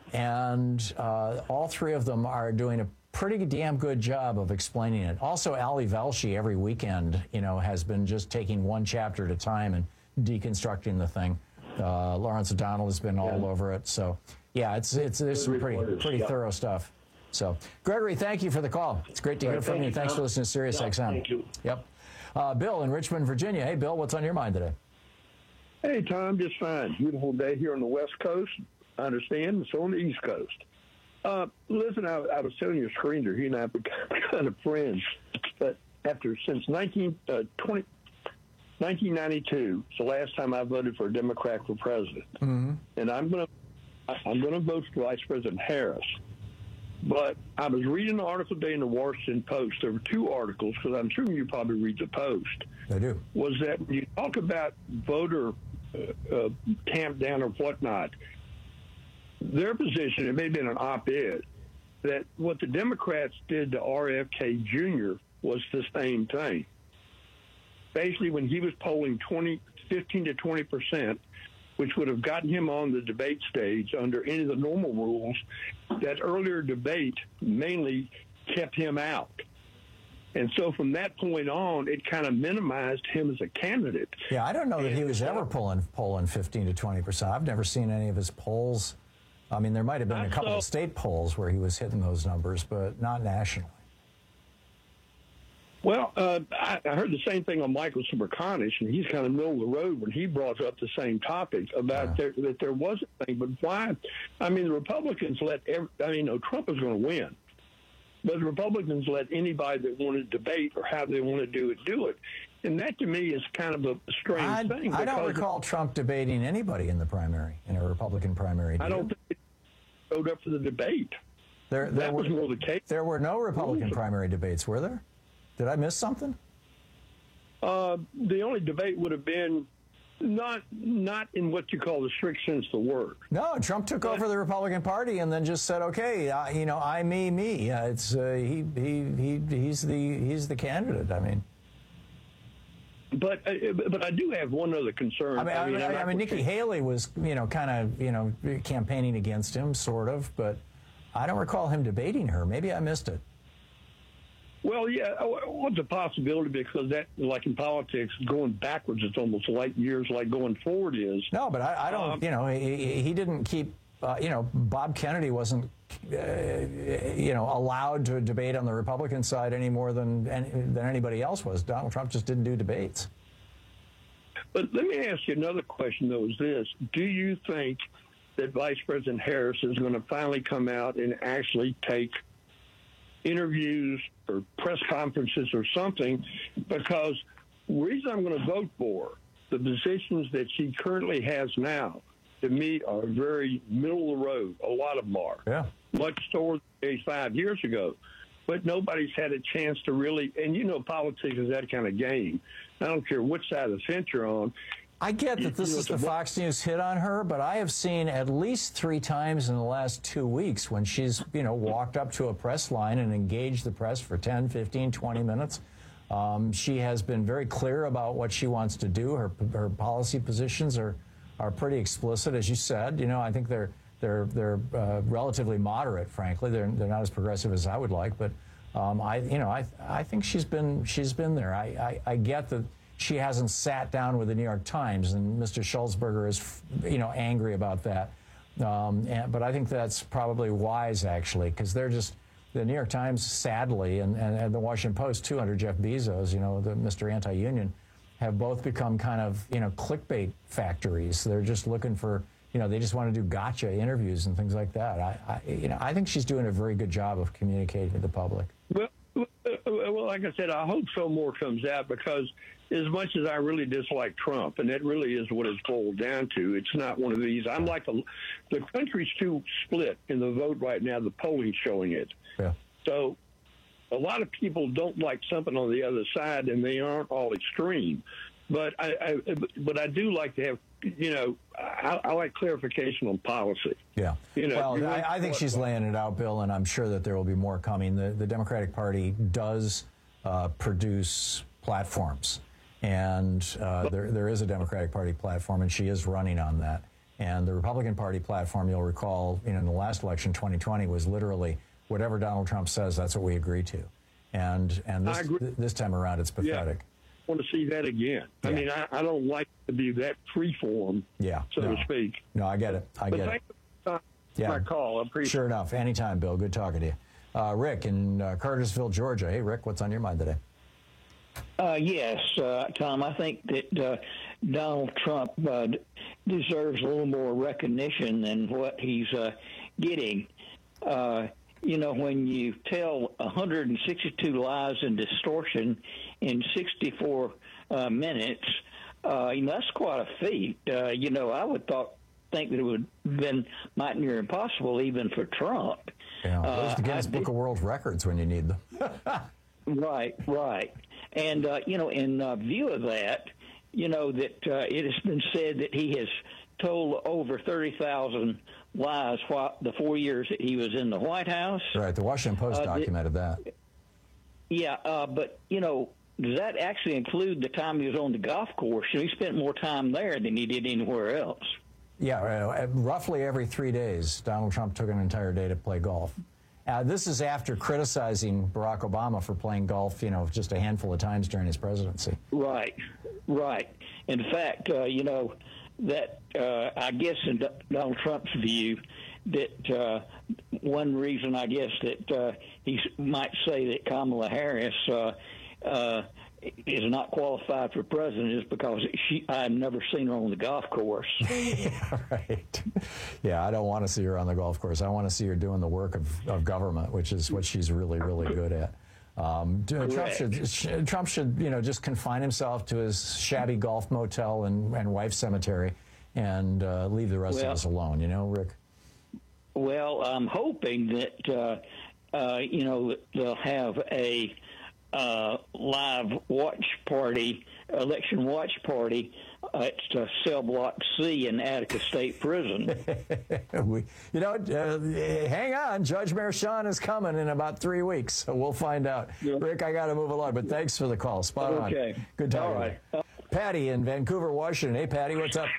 and uh, all three of them are doing a pretty damn good job of explaining it. Also, Ali Velshi every weekend, you know, has been just taking one chapter at a time and deconstructing the thing. Uh, Lawrence O'Donnell has been all yeah. over it. So, yeah, it's it's there's some pretty pretty yeah. thorough stuff. So, Gregory, thank you for the call. It's great to All hear right, from thank you. you. Thanks Tom. for listening to Sirius yeah, X M. Thank you. Yep. Uh, Bill in Richmond, Virginia. Hey, Bill, what's on your mind today? Hey, Tom, just fine. Beautiful day here on the West Coast. I understand. It's on the East Coast. Uh, listen, I, I was telling your screen there, he and I have become kind of friends. But after, since nineteen, uh, twenty, nineteen ninety-two, it's the last time I voted for a Democrat for president. Mm-hmm. And I'm going to I'm going to vote for Vice President Harris. But I was reading an article today in the Washington Post. There were two articles, because I'm assuming you probably read the Post. I do. Was that when you talk about voter uh, uh, tamp down or whatnot, their position, it may have been an op-ed, that what the Democrats did to R F K Junior was the same thing. Basically, when he was polling twenty, fifteen to twenty percent, which would have gotten him on the debate stage under any of the normal rules, that earlier debate mainly kept him out. And so from that point on, it kind of minimized him as a candidate. Yeah, I don't know that he was ever pulling polling fifteen to twenty percent. I've never seen any of his polls. I mean, there might have been a couple of state polls where he was hitting those numbers, but not nationally. Well, uh, I, I heard the same thing on Michael Suberconish, and he's kind of middle of the road when he brought up the same topic about yeah. there, that there was a thing. But why? I mean, the Republicans let every, I mean, no, Trump is going to win. But the Republicans let anybody that wanted to debate or how they want to do it, do it. And that, to me, is kind of a strange I, thing. I don't recall Trump debating anybody in the primary, in a Republican primary. Do I don't think he showed up for the debate. There, there that were, was more the case. There were no Republican primary debates, were there? Did I miss something? Uh, the only debate would have been not not in what you call the strict sense of the word. No, Trump took over the Republican Party and then just said, "Okay, uh, you know, I, me, me. Uh, it's uh, he, he, he, he's the he's the candidate." I mean, but uh, but I do have one other concern. I mean, I mean, I mean, I mean Nikki Haley was, you know, kind of, you know, campaigning against him, sort of, but I don't recall him debating her. Maybe I missed it. Well, yeah, what's a possibility? Because that, like in politics, going backwards, it's almost light years like going forward is. No, but I, I don't, um, you know, he, he didn't keep, uh, you know, Bob Kennedy wasn't, uh, you know, allowed to debate on the Republican side any more than, than anybody else was. Donald Trump just didn't do debates. But let me ask you another question, though, is this. Do you think that Vice President Harris is going to finally come out and actually take interviews or press conferences or something, because the reason I'm going to vote for the positions that she currently has now, to me, are very middle of the road. A lot of them are. Yeah. Much towards five years ago. But nobody's had a chance to really, and you know, politics is that kind of game. I don't care which side of the fence you're on. I get that this you know, is the Fox News hit on her, but I have seen at least three times in the last two weeks when she's, you know, walked up to a press line and engaged the press for ten, fifteen, twenty minutes. Um, she has been very clear about what she wants to do. Her, her policy positions are, are pretty explicit, as you said. You know, I think they're they're they're uh, relatively moderate, frankly. They're they're not as progressive as I would like, but um, I you know I I think she's been she's been there. I, I I get that she hasn't sat down with the New York Times, and Mister Schulzberger is you know angry about that. Um, and, but I think that's probably wise, actually, because they're just. The New York Times, sadly, and, and, and the Washington Post, too, under Jeff Bezos, you know, the Mister Anti-Union, have both become kind of, you know, clickbait factories. They're just looking for, you know, they just want to do gotcha interviews and things like that. I, I you know, I think she's doing a very good job of communicating to the public. Well, well, like I said, I hope so more comes out, because as much as I really dislike Trump, and that really is what it's boiled down to, it's not one of these. I'm like, a, the country's too split in the vote right now. The polling's showing it. Yeah. So a lot of people don't like something on the other side, and they aren't all extreme. But I, I but I do like to have, you know, I, I like clarification on policy. Yeah. You know, well, I, I think what, she's laying it out, Bill, and I'm sure that there will be more coming. The, the Democratic Party does uh, produce platforms, and uh, there there is a Democratic Party platform, and she is running on that. And the Republican Party platform, you'll recall, you know, in the last election, twenty twenty, was literally whatever Donald Trump says, that's what we agree to. And and this th- this time around, it's pathetic. Yeah, I want to see that again. Yeah. I mean, I, I don't like to be that freeform, yeah, so no. to speak. No, I get it. I but get thank it. You for yeah. my call. I appreciate Sure enough. Anytime, Bill. Good talking to you. Uh, Rick in uh, Cartersville, Georgia. Hey, Rick, what's on your mind today? Uh, yes, uh, Tom, I think that uh, Donald Trump uh, deserves a little more recognition than what he's uh, getting. Uh, you know, when you tell one hundred sixty-two lies and distortion in sixty-four uh, minutes, uh, you know, that's quite a feat. Uh, you know, I would thought, think that it would have been mighty near impossible even for Trump. Yeah, those are the Guinness uh, Book of World Records when you need them. Right, right. And, uh, you know, in uh, view of that, you know, that uh, it has been said that he has told over thirty thousand lies while the four years that he was in the White House. Right, the Washington Post uh, documented that. Yeah, uh, but, you know, does that actually include the time he was on the golf course? You know, he spent more time there than he did anywhere else. Yeah, uh, roughly every three days, Donald Trump took an entire day to play golf. Uh, this is after criticizing Barack Obama for playing golf, you know, just a handful of times during his presidency. Right, right. In fact, uh, you know, that uh, I guess in D- Donald Trump's view, that uh, one reason I guess that uh, he might say that Kamala Harris uh, uh, is not qualified for president is because she I've never seen her on the golf course. Yeah, right. Yeah, I don't want to see her on the golf course. I want to see her doing the work of, of government, which is what she's really, really good at. Um, Trump should, Trump should, you know, just confine himself to his shabby golf motel and, and wife's cemetery and uh, leave the rest well, of us alone, you know, Rick? Well, I'm hoping that, uh, uh, you know, they'll have a uh, live watch party, election watch party at uh, Cell Block C in Attica State Prison. we, you know, uh, hang on. Judge Merchan is coming in about three weeks, so we'll find out. Yeah. Rick, I got to move along, but thanks for the call. Spot on. Okay. Good talking. All right. Uh, Patty in Vancouver, Washington. Hey, Patty, what's up?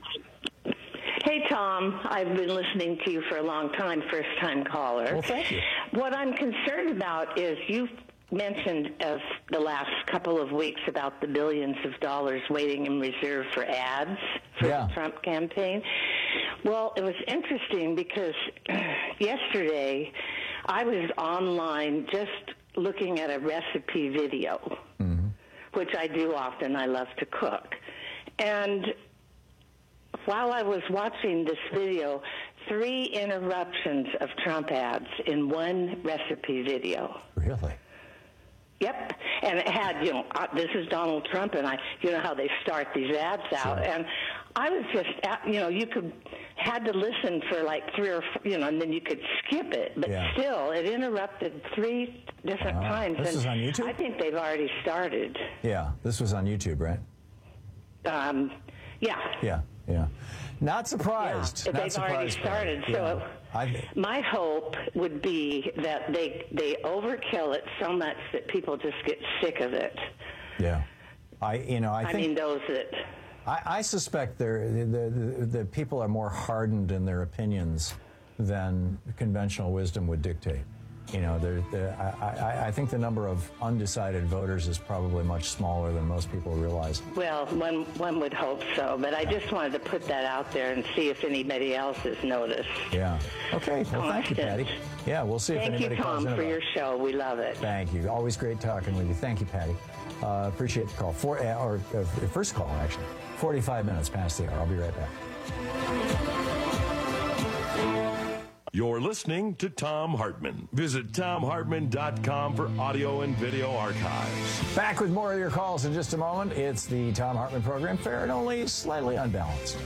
Hey, Tom. I've been listening to you for a long time, first-time caller. Well, thank you. What I'm concerned about is you've mentioned of the last couple of weeks about the billions of dollars waiting in reserve for ads for yeah. the Trump campaign. Well, it was interesting because yesterday I was online just looking at a recipe video, mm-hmm. which I do often. I love to cook. And while I was watching this video, three interruptions of Trump ads in one recipe video. Really? Yep, and it had, you know, uh, this is Donald Trump, and I, you know how they start these ads out, Sure. and I was just, at, you know, you could, had to listen for like three or four, you know, and then you could skip it, but Yeah. still, it interrupted three different Wow. times. This and is on YouTube? I think they've already started. Yeah, this was on YouTube, right? Um, yeah. Yeah, yeah. Not surprised. Yeah, Not they've surprised, already started. Patty. So Yeah. I, my hope would be that they they overkill it so much that people just get sick of it. yeah. I, you know, I, I think. mean, those that. I, I suspect they're, the, the, the people are more hardened in their opinions than conventional wisdom would dictate. You know, they're, they're, I, I, I think the number of undecided voters is probably much smaller than most people realize. Well, one one would hope so, but I just wanted to put that out there and see if anybody else has noticed. Yeah. Okay. Well, thank you, Patty. Yeah, we'll see if Thank anybody you, calls Tom, in for about your it. show. We love it. Thank you. Always great talking with you. Thank you, Patty. Uh, appreciate the call. Four, uh, or uh, first call, actually. forty-five minutes past the hour. I'll be right back. You're listening to Thom Hartmann. Visit Thom Hartmann dot com for audio and video archives. Back with more of your calls in just a moment. It's the Thom Hartmann program, fair and only slightly unbalanced.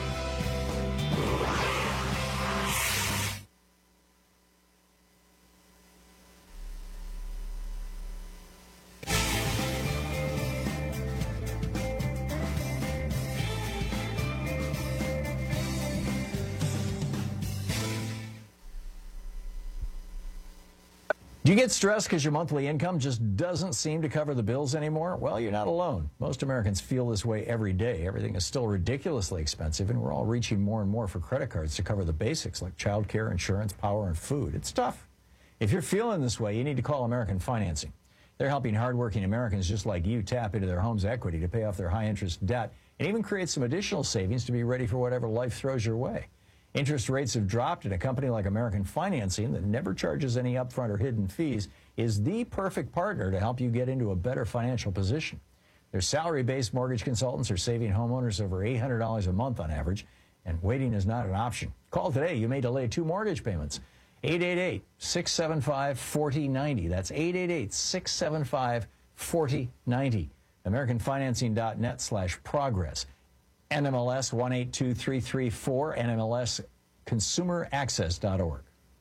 Do you get stressed because your monthly income just doesn't seem to cover the bills anymore? Well, you're not alone. Most Americans feel this way every day. Everything is still ridiculously expensive, and we're all reaching more and more for credit cards to cover the basics like childcare, insurance, power, and food. It's tough. If you're feeling this way, you need to call American Financing. They're helping hardworking Americans just like you tap into their home's equity to pay off their high-interest debt and even create some additional savings to be ready for whatever life throws your way. Interest rates have dropped, and a company like American Financing that never charges any upfront or hidden fees is the perfect partner to help you get into a better financial position. Their salary-based mortgage consultants are saving homeowners over eight hundred dollars a month on average, and waiting is not an option. Call today. You may delay two mortgage payments. eight eight eight, six seven five, four zero nine zero. That's eight eight eight, six seven five, four zero nine zero. American Financing dot net slash progress. N M L S one eight two three three four, N M L S consumer access dot org.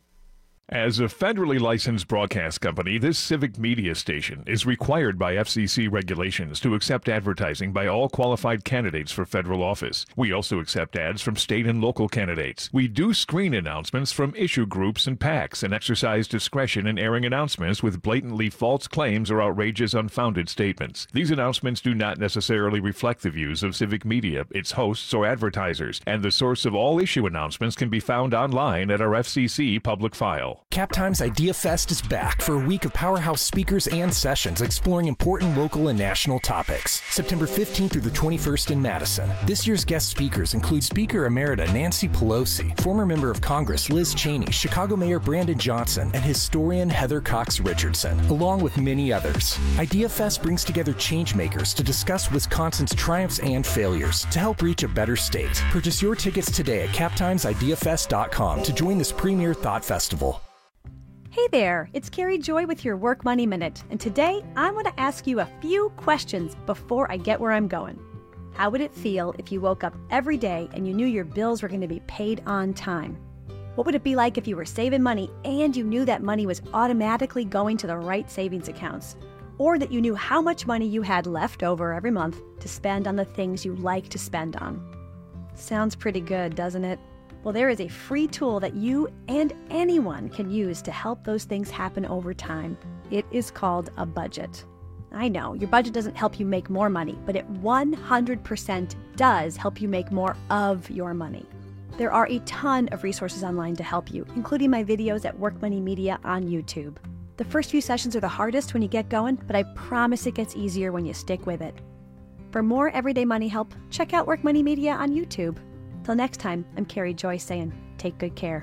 As a federally licensed broadcast company, this civic media station is required by F C C regulations to accept advertising by all qualified candidates for federal office. We also accept ads from state and local candidates. We do screen announcements from issue groups and PACs and exercise discretion in airing announcements with blatantly false claims or outrageous, unfounded statements. These announcements do not necessarily reflect the views of civic media, its hosts, or advertisers, and the source of all issue announcements can be found online at our F C C public file. CapTime's Idea Fest is back for a week of powerhouse speakers and sessions exploring important local and national topics. September fifteenth through the twenty-first in Madison. This year's guest speakers include Speaker Emerita Nancy Pelosi, former member of Congress Liz Cheney, Chicago Mayor Brandon Johnson, and historian Heather Cox Richardson, along with many others. Idea Fest brings together changemakers to discuss Wisconsin's triumphs and failures to help reach a better state. Purchase your tickets today at cap times idea fest dot com to join this premier thought festival. Hey there, it's Carrie Joy with your Work Money Minute, and today I'm going to ask you a few questions before I get where I'm going. How would it feel if you woke up every day and you knew your bills were going to be paid on time? What would it be like if you were saving money and you knew that money was automatically going to the right savings accounts? Or that you knew how much money you had left over every month to spend on the things you like to spend on? Sounds pretty good, doesn't it? Well, there is a free tool that you and anyone can use to help those things happen over time. It is called a budget. I know, your budget doesn't help you make more money, but it one hundred percent does help you make more of your money. There are a ton of resources online to help you, including my videos at Work Money Media on YouTube. The first few sessions are the hardest when you get going, but I promise it gets easier when you stick with it. For more everyday money help, check out Work Money Media on YouTube. Till next time, I'm Carrie Joy saying, take good care.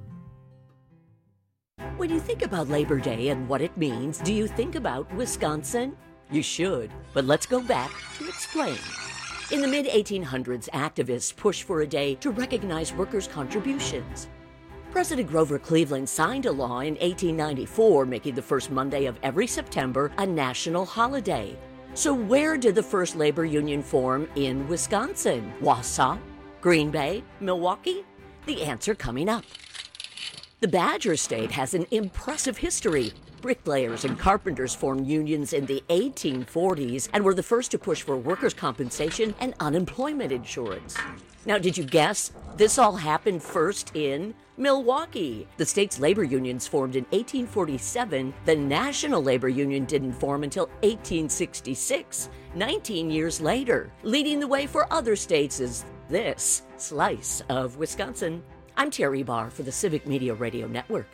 When you think about Labor Day and what it means, do you think about Wisconsin? You should, but let's go back to explain. In the mid eighteen hundreds, activists pushed for a day to recognize workers' contributions. President Grover Cleveland signed a law in eighteen ninety-four, making the first Monday of every September a national holiday. So where did the first labor union form in Wisconsin? Wausau? Green Bay? Milwaukee? The answer coming up. The Badger State has an impressive history. Bricklayers and carpenters formed unions in the eighteen forties and were the first to push for workers' compensation and unemployment insurance. Now, did you guess? This all happened first in Milwaukee. The state's labor unions formed in eighteen forty-seven. The National Labor Union didn't form until eighteen sixty-six, nineteen years later. Leading the way for other states is this slice of Wisconsin. I'm Terry Barr for the Civic Media Radio Network.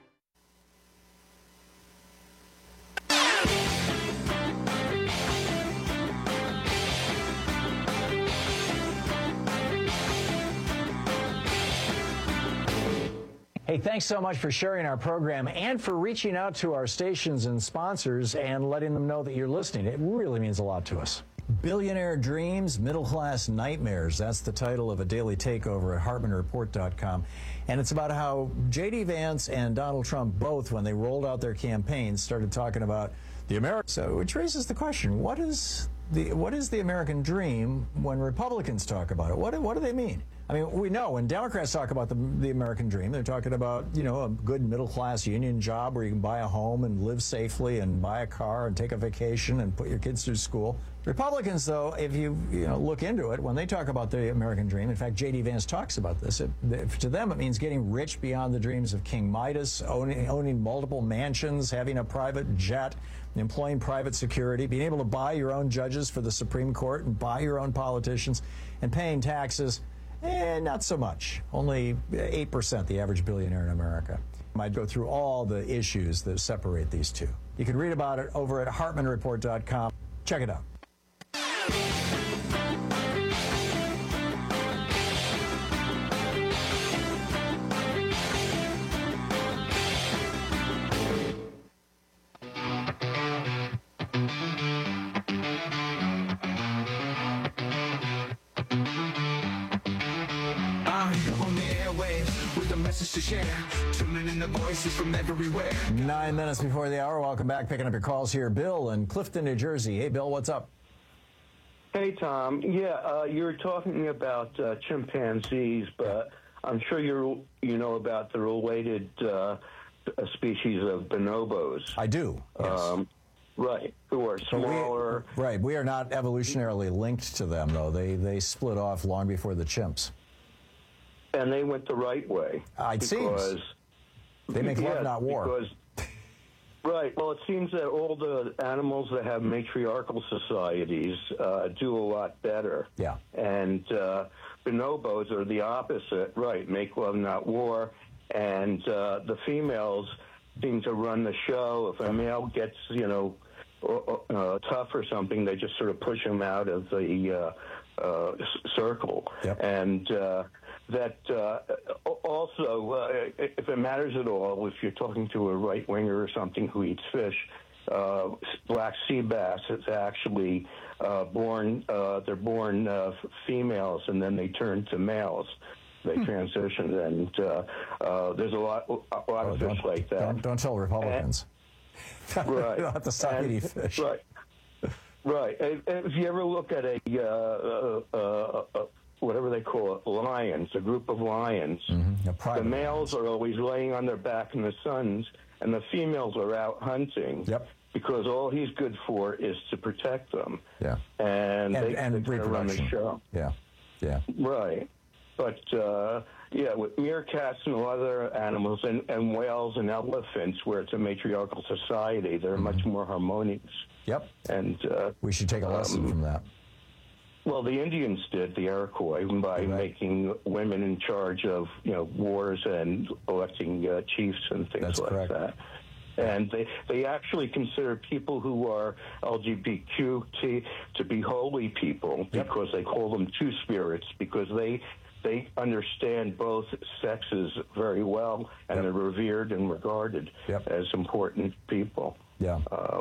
Hey, thanks so much for sharing our program and for reaching out to our stations and sponsors and letting them know that you're listening. It really means a lot to us. Billionaire Dreams, Middle-Class Nightmares. That's the title of a daily takeover at Hartman Report dot com. And it's about how J D Vance and Donald Trump both, when they rolled out their campaigns, started talking about the American. So which raises the question, what is the what is the American dream when Republicans talk about it? What, what do they mean? I mean, we know when Democrats talk about the, the American dream, they're talking about, you know, a good middle-class union job where you can buy a home and live safely and buy a car and take a vacation and put your kids through school. Republicans, though, if you, you know, look into it, when they talk about the American dream, in fact, J D Vance talks about this, it, to them it means getting rich beyond the dreams of King Midas, owning, owning multiple mansions, having a private jet, employing private security, being able to buy your own judges for the Supreme Court and buy your own politicians, and paying taxes. Eh, not so much. Only eight percent, the average billionaire in America. I'd go through all the issues that separate these two. You can read about it over at Hartman Report dot com. Check it out. To share, tuning in the voices from everywhere. Nine minutes before the hour. Welcome back. Picking up your calls here. Bill in Clifton, New Jersey. Hey, Bill, what's up? Hey, Tom. Yeah, uh, you were talking about uh, chimpanzees, but I'm sure you you know about the related uh, species of bonobos. I do. Yes. Um, right. Who are smaller. We, right. We are not evolutionarily linked to them, though. They they split off long before the chimps. And they went the right way. Uh, it seems. They make yes, love, not war. Because, right. Well, it seems that all the animals that have matriarchal societies uh, do a lot better. Yeah. And uh, bonobos are the opposite. Right. Make love, not war. And uh, the females seem to run the show. If a male gets, you know, uh, tough or something, they just sort of push him out of the uh, uh, circle. Yep. And uh, that uh, also, uh, if it matters at all, if you're talking to a right-winger or something who eats fish, uh, black sea bass, it's actually uh, born, uh, they're born uh, females and then they turn to males. They hmm. transition, and uh, uh, there's a lot, a lot oh, of fish like that. Don't, don't tell Republicans. And, right. You don't have to stop and, eating fish. Right. Right. And, and if you ever look at a, uh, uh, uh, uh, whatever they call it, lions, a group of lions, mm-hmm. the males are always laying on their back in the suns, and the females are out hunting. Yep. Because all he's good for is to protect them. Yeah. And, and they, and they run the show. Yeah. Yeah. Right. But, uh, yeah, with meerkats and other animals and, and whales and elephants, where it's a matriarchal society, they're mm-hmm. much more harmonious. Yep. And uh, we should take a lesson um, from that. Well, the Indians did, the Iroquois, by right. making women in charge of, you know, wars and electing uh, chiefs and things That's like correct. that. And they, they actually consider people who are L G B T Q to be holy people yep. because they call them two spirits, because they they understand both sexes very well, and yep. they're revered and regarded yep. as important people. Yeah. Um,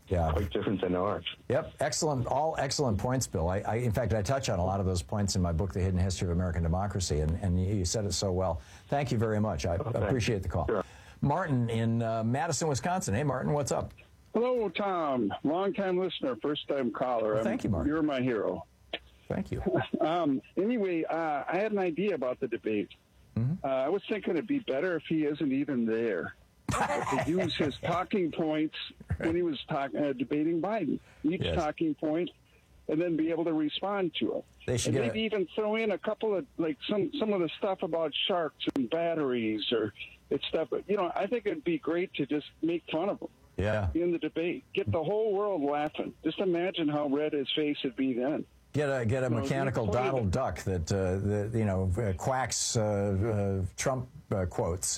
Yeah. quite different than ours. Yep, excellent, all excellent points, Bill. I, I, in fact, I touch on a lot of those points in my book, The Hidden History of American Democracy, and, and you said it so well. Thank you very much. I Okay. appreciate the call. Sure. Martin in uh, Madison, Wisconsin. Hey, Martin, what's up? Hello, Tom. Long-time listener, first-time caller. Well, thank you, Martin. You're my hero. Thank you. um, anyway, uh, I had an idea about the debate. Mm-hmm. Uh, I was thinking it'd be better if he isn't even there. To use his talking points when he was talk, uh, debating Biden, each Yes. talking point, and then be able to respond to it. They should and get maybe a- even throw in a couple of like some some of the stuff about sharks and batteries or it's stuff. But you know, I think it'd be great to just make fun of him. Yeah. In the debate, get the whole world laughing. Just imagine how red his face would be then. Get a get a You know, mechanical you pointed Donald Duck that uh, that you know uh, quacks uh, uh, Trump uh, quotes.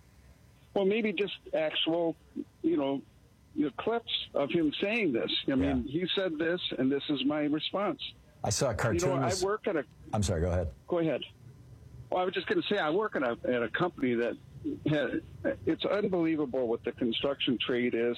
Well, maybe just actual, you know, you know, clips of him saying this. I mean, he said this, and this is my response. I saw a cartoon. You know, I this- work at a. I'm sorry. Go ahead. Go ahead. Well, I was just going to say I work at a at a company that had, it's unbelievable what the construction trade is.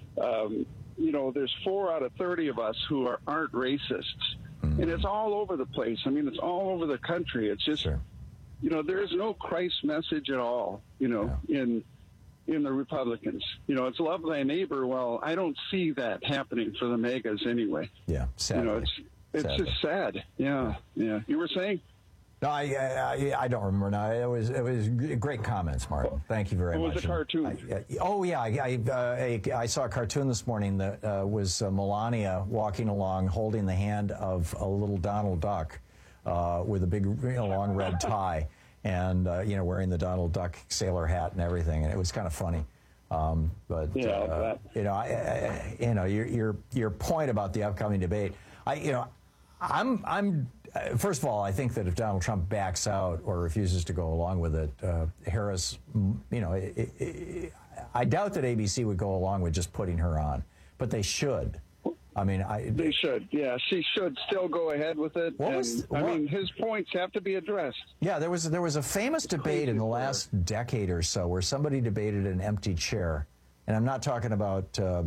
Um, you know, there's four out of thirty of us who are aren't racists, Mm-hmm. and it's all over the place. I mean, it's all over the country. It's just, you know, there is no Christ message at all. You know, in in the Republicans. You know, it's love thy neighbor. Well, I don't see that happening for the megas anyway. Yeah, sadly. You know, it's it's Sadly. just sad. Yeah, yeah. You were saying? No, I, I I don't remember now. It was it was great comments, Martin. Thank you very What much. was the cartoon? I, I, oh yeah, I I, uh, I I saw a cartoon this morning that uh, was uh, Melania walking along, holding the hand of a little Donald Duck uh, with a big, you know, long red tie, and uh, you know, wearing the Donald Duck sailor hat and everything, and it was kind of funny. Um, but Yeah, uh, you know, I, I, you know, your your your point about the upcoming debate, I you know, I'm I'm. Uh, First of all, I think that if Donald Trump backs out or refuses to go along with it, uh, Harris, m- you know, it, it, it, I doubt that A B C would go along with just putting her on, but they should. I mean, I They should. Yeah, she should still go ahead with it. What and, was- I what- mean, his points have to be addressed. yeah, there was there was a famous debate in the last decade or so where somebody debated an empty chair, and I'm not talking about uh,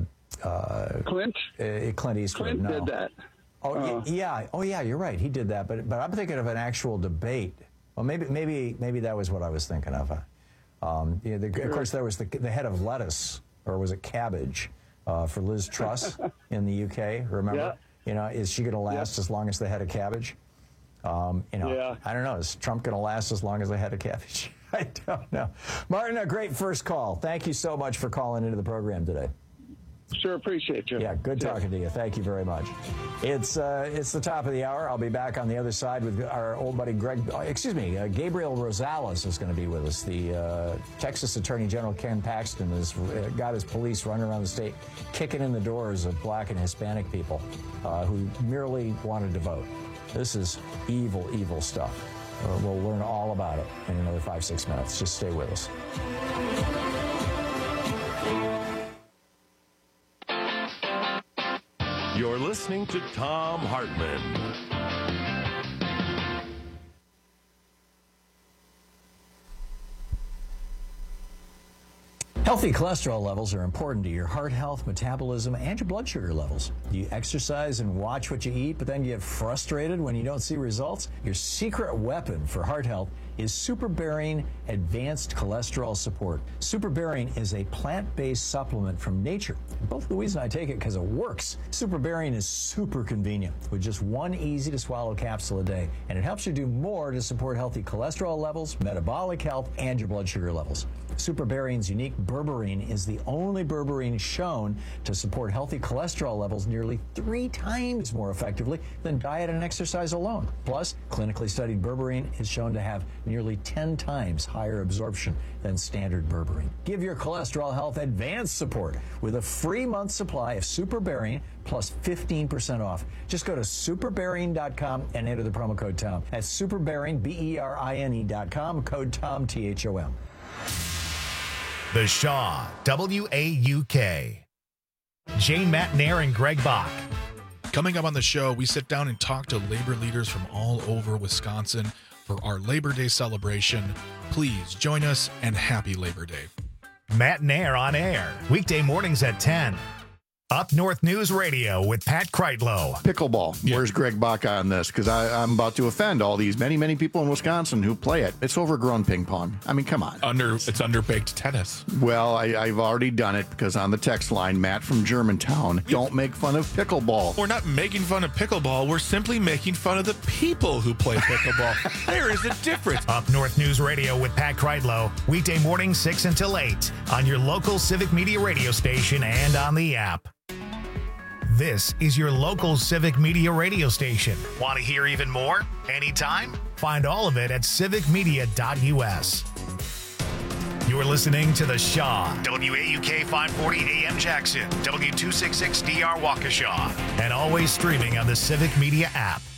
uh, Clint. Uh, Clint Eastwood. Clint no. did that. Oh y- Uh, yeah, oh yeah, you're right. He did that, but but I'm thinking of an actual debate. Well, maybe maybe maybe that was what I was thinking of. Um, you know, the, of course, there was the the head of lettuce, or was it cabbage, uh, for Liz Truss in the U K. Remember? Yeah. You know, is she going to last as long as the head of cabbage? Um, you know, Yeah. I don't know. Is Trump going to last as long as the head of cabbage? I don't know. Martin, a great first call. Thank you so much for calling into the program today. Sure appreciate you. Yeah, good talking to you. Thank you very much. It's uh, it's the top of the hour. I'll be back on the other side with our old buddy Greg. Oh, excuse me, uh, Gabriel Rosales is going to be with us. The uh, Texas Attorney General Ken Paxton has uh, got his police running around the state, kicking in the doors of black and Hispanic people uh, who merely wanted to vote. This is evil, evil stuff. Uh, we'll learn all about it in another five, six minutes. Just stay with us. You're listening to Tom Hartman. Healthy cholesterol levels are important to your heart health, metabolism, and your blood sugar levels. You exercise and watch what you eat, but then get frustrated when you don't see results? Your secret weapon for heart health is SuperBarian Advanced Cholesterol Support. SuperBarian is a plant-based supplement from nature. Both Louise and I take it because it works. SuperBarian is super convenient with just one easy-to-swallow capsule a day, and it helps you do more to support healthy cholesterol levels, metabolic health, and your blood sugar levels. SuperBarian's unique berberine is the only berberine shown to support healthy cholesterol levels nearly three times more effectively than diet and exercise alone. Plus, clinically studied berberine is shown to have nearly ten times higher absorption than standard berberine. Give your cholesterol health advanced support with a free month supply of SuperBarian plus fifteen percent off. Just go to superbarian dot com and enter the promo code Tom. That's superbarian, B E R I N E dot com, code Tom, T H O M. The Shaw, W A U K. Jane Matnair and Greg Bach. Coming up on the show, we sit down and talk to labor leaders from all over Wisconsin for our Labor Day celebration. Please join us, and happy Labor Day. Matnair on air, weekday mornings at ten. Up North News Radio with Pat Kreitlow. Pickleball. Yeah. Where's Greg Baca on this? Because I'm about to offend all these many, many people in Wisconsin who play it. It's overgrown ping pong. I mean, come on. Under It's underbaked tennis. Well, I, I've already done it because on the text line, Matt from Germantown, don't make fun of pickleball. We're not making fun of pickleball. We're simply making fun of the people who play pickleball. There is a difference. Up North News Radio with Pat Kreitlow. Weekday morning, six until eight on your local Civic Media radio station and on the app. This is your local Civic Media radio station. Want to hear even more? Anytime? Find all of it at civic media dot u s. You're listening to The Shaw, W A U K five forty A M Jackson, W two sixty-six D R Waukesha, and always streaming on the Civic Media app.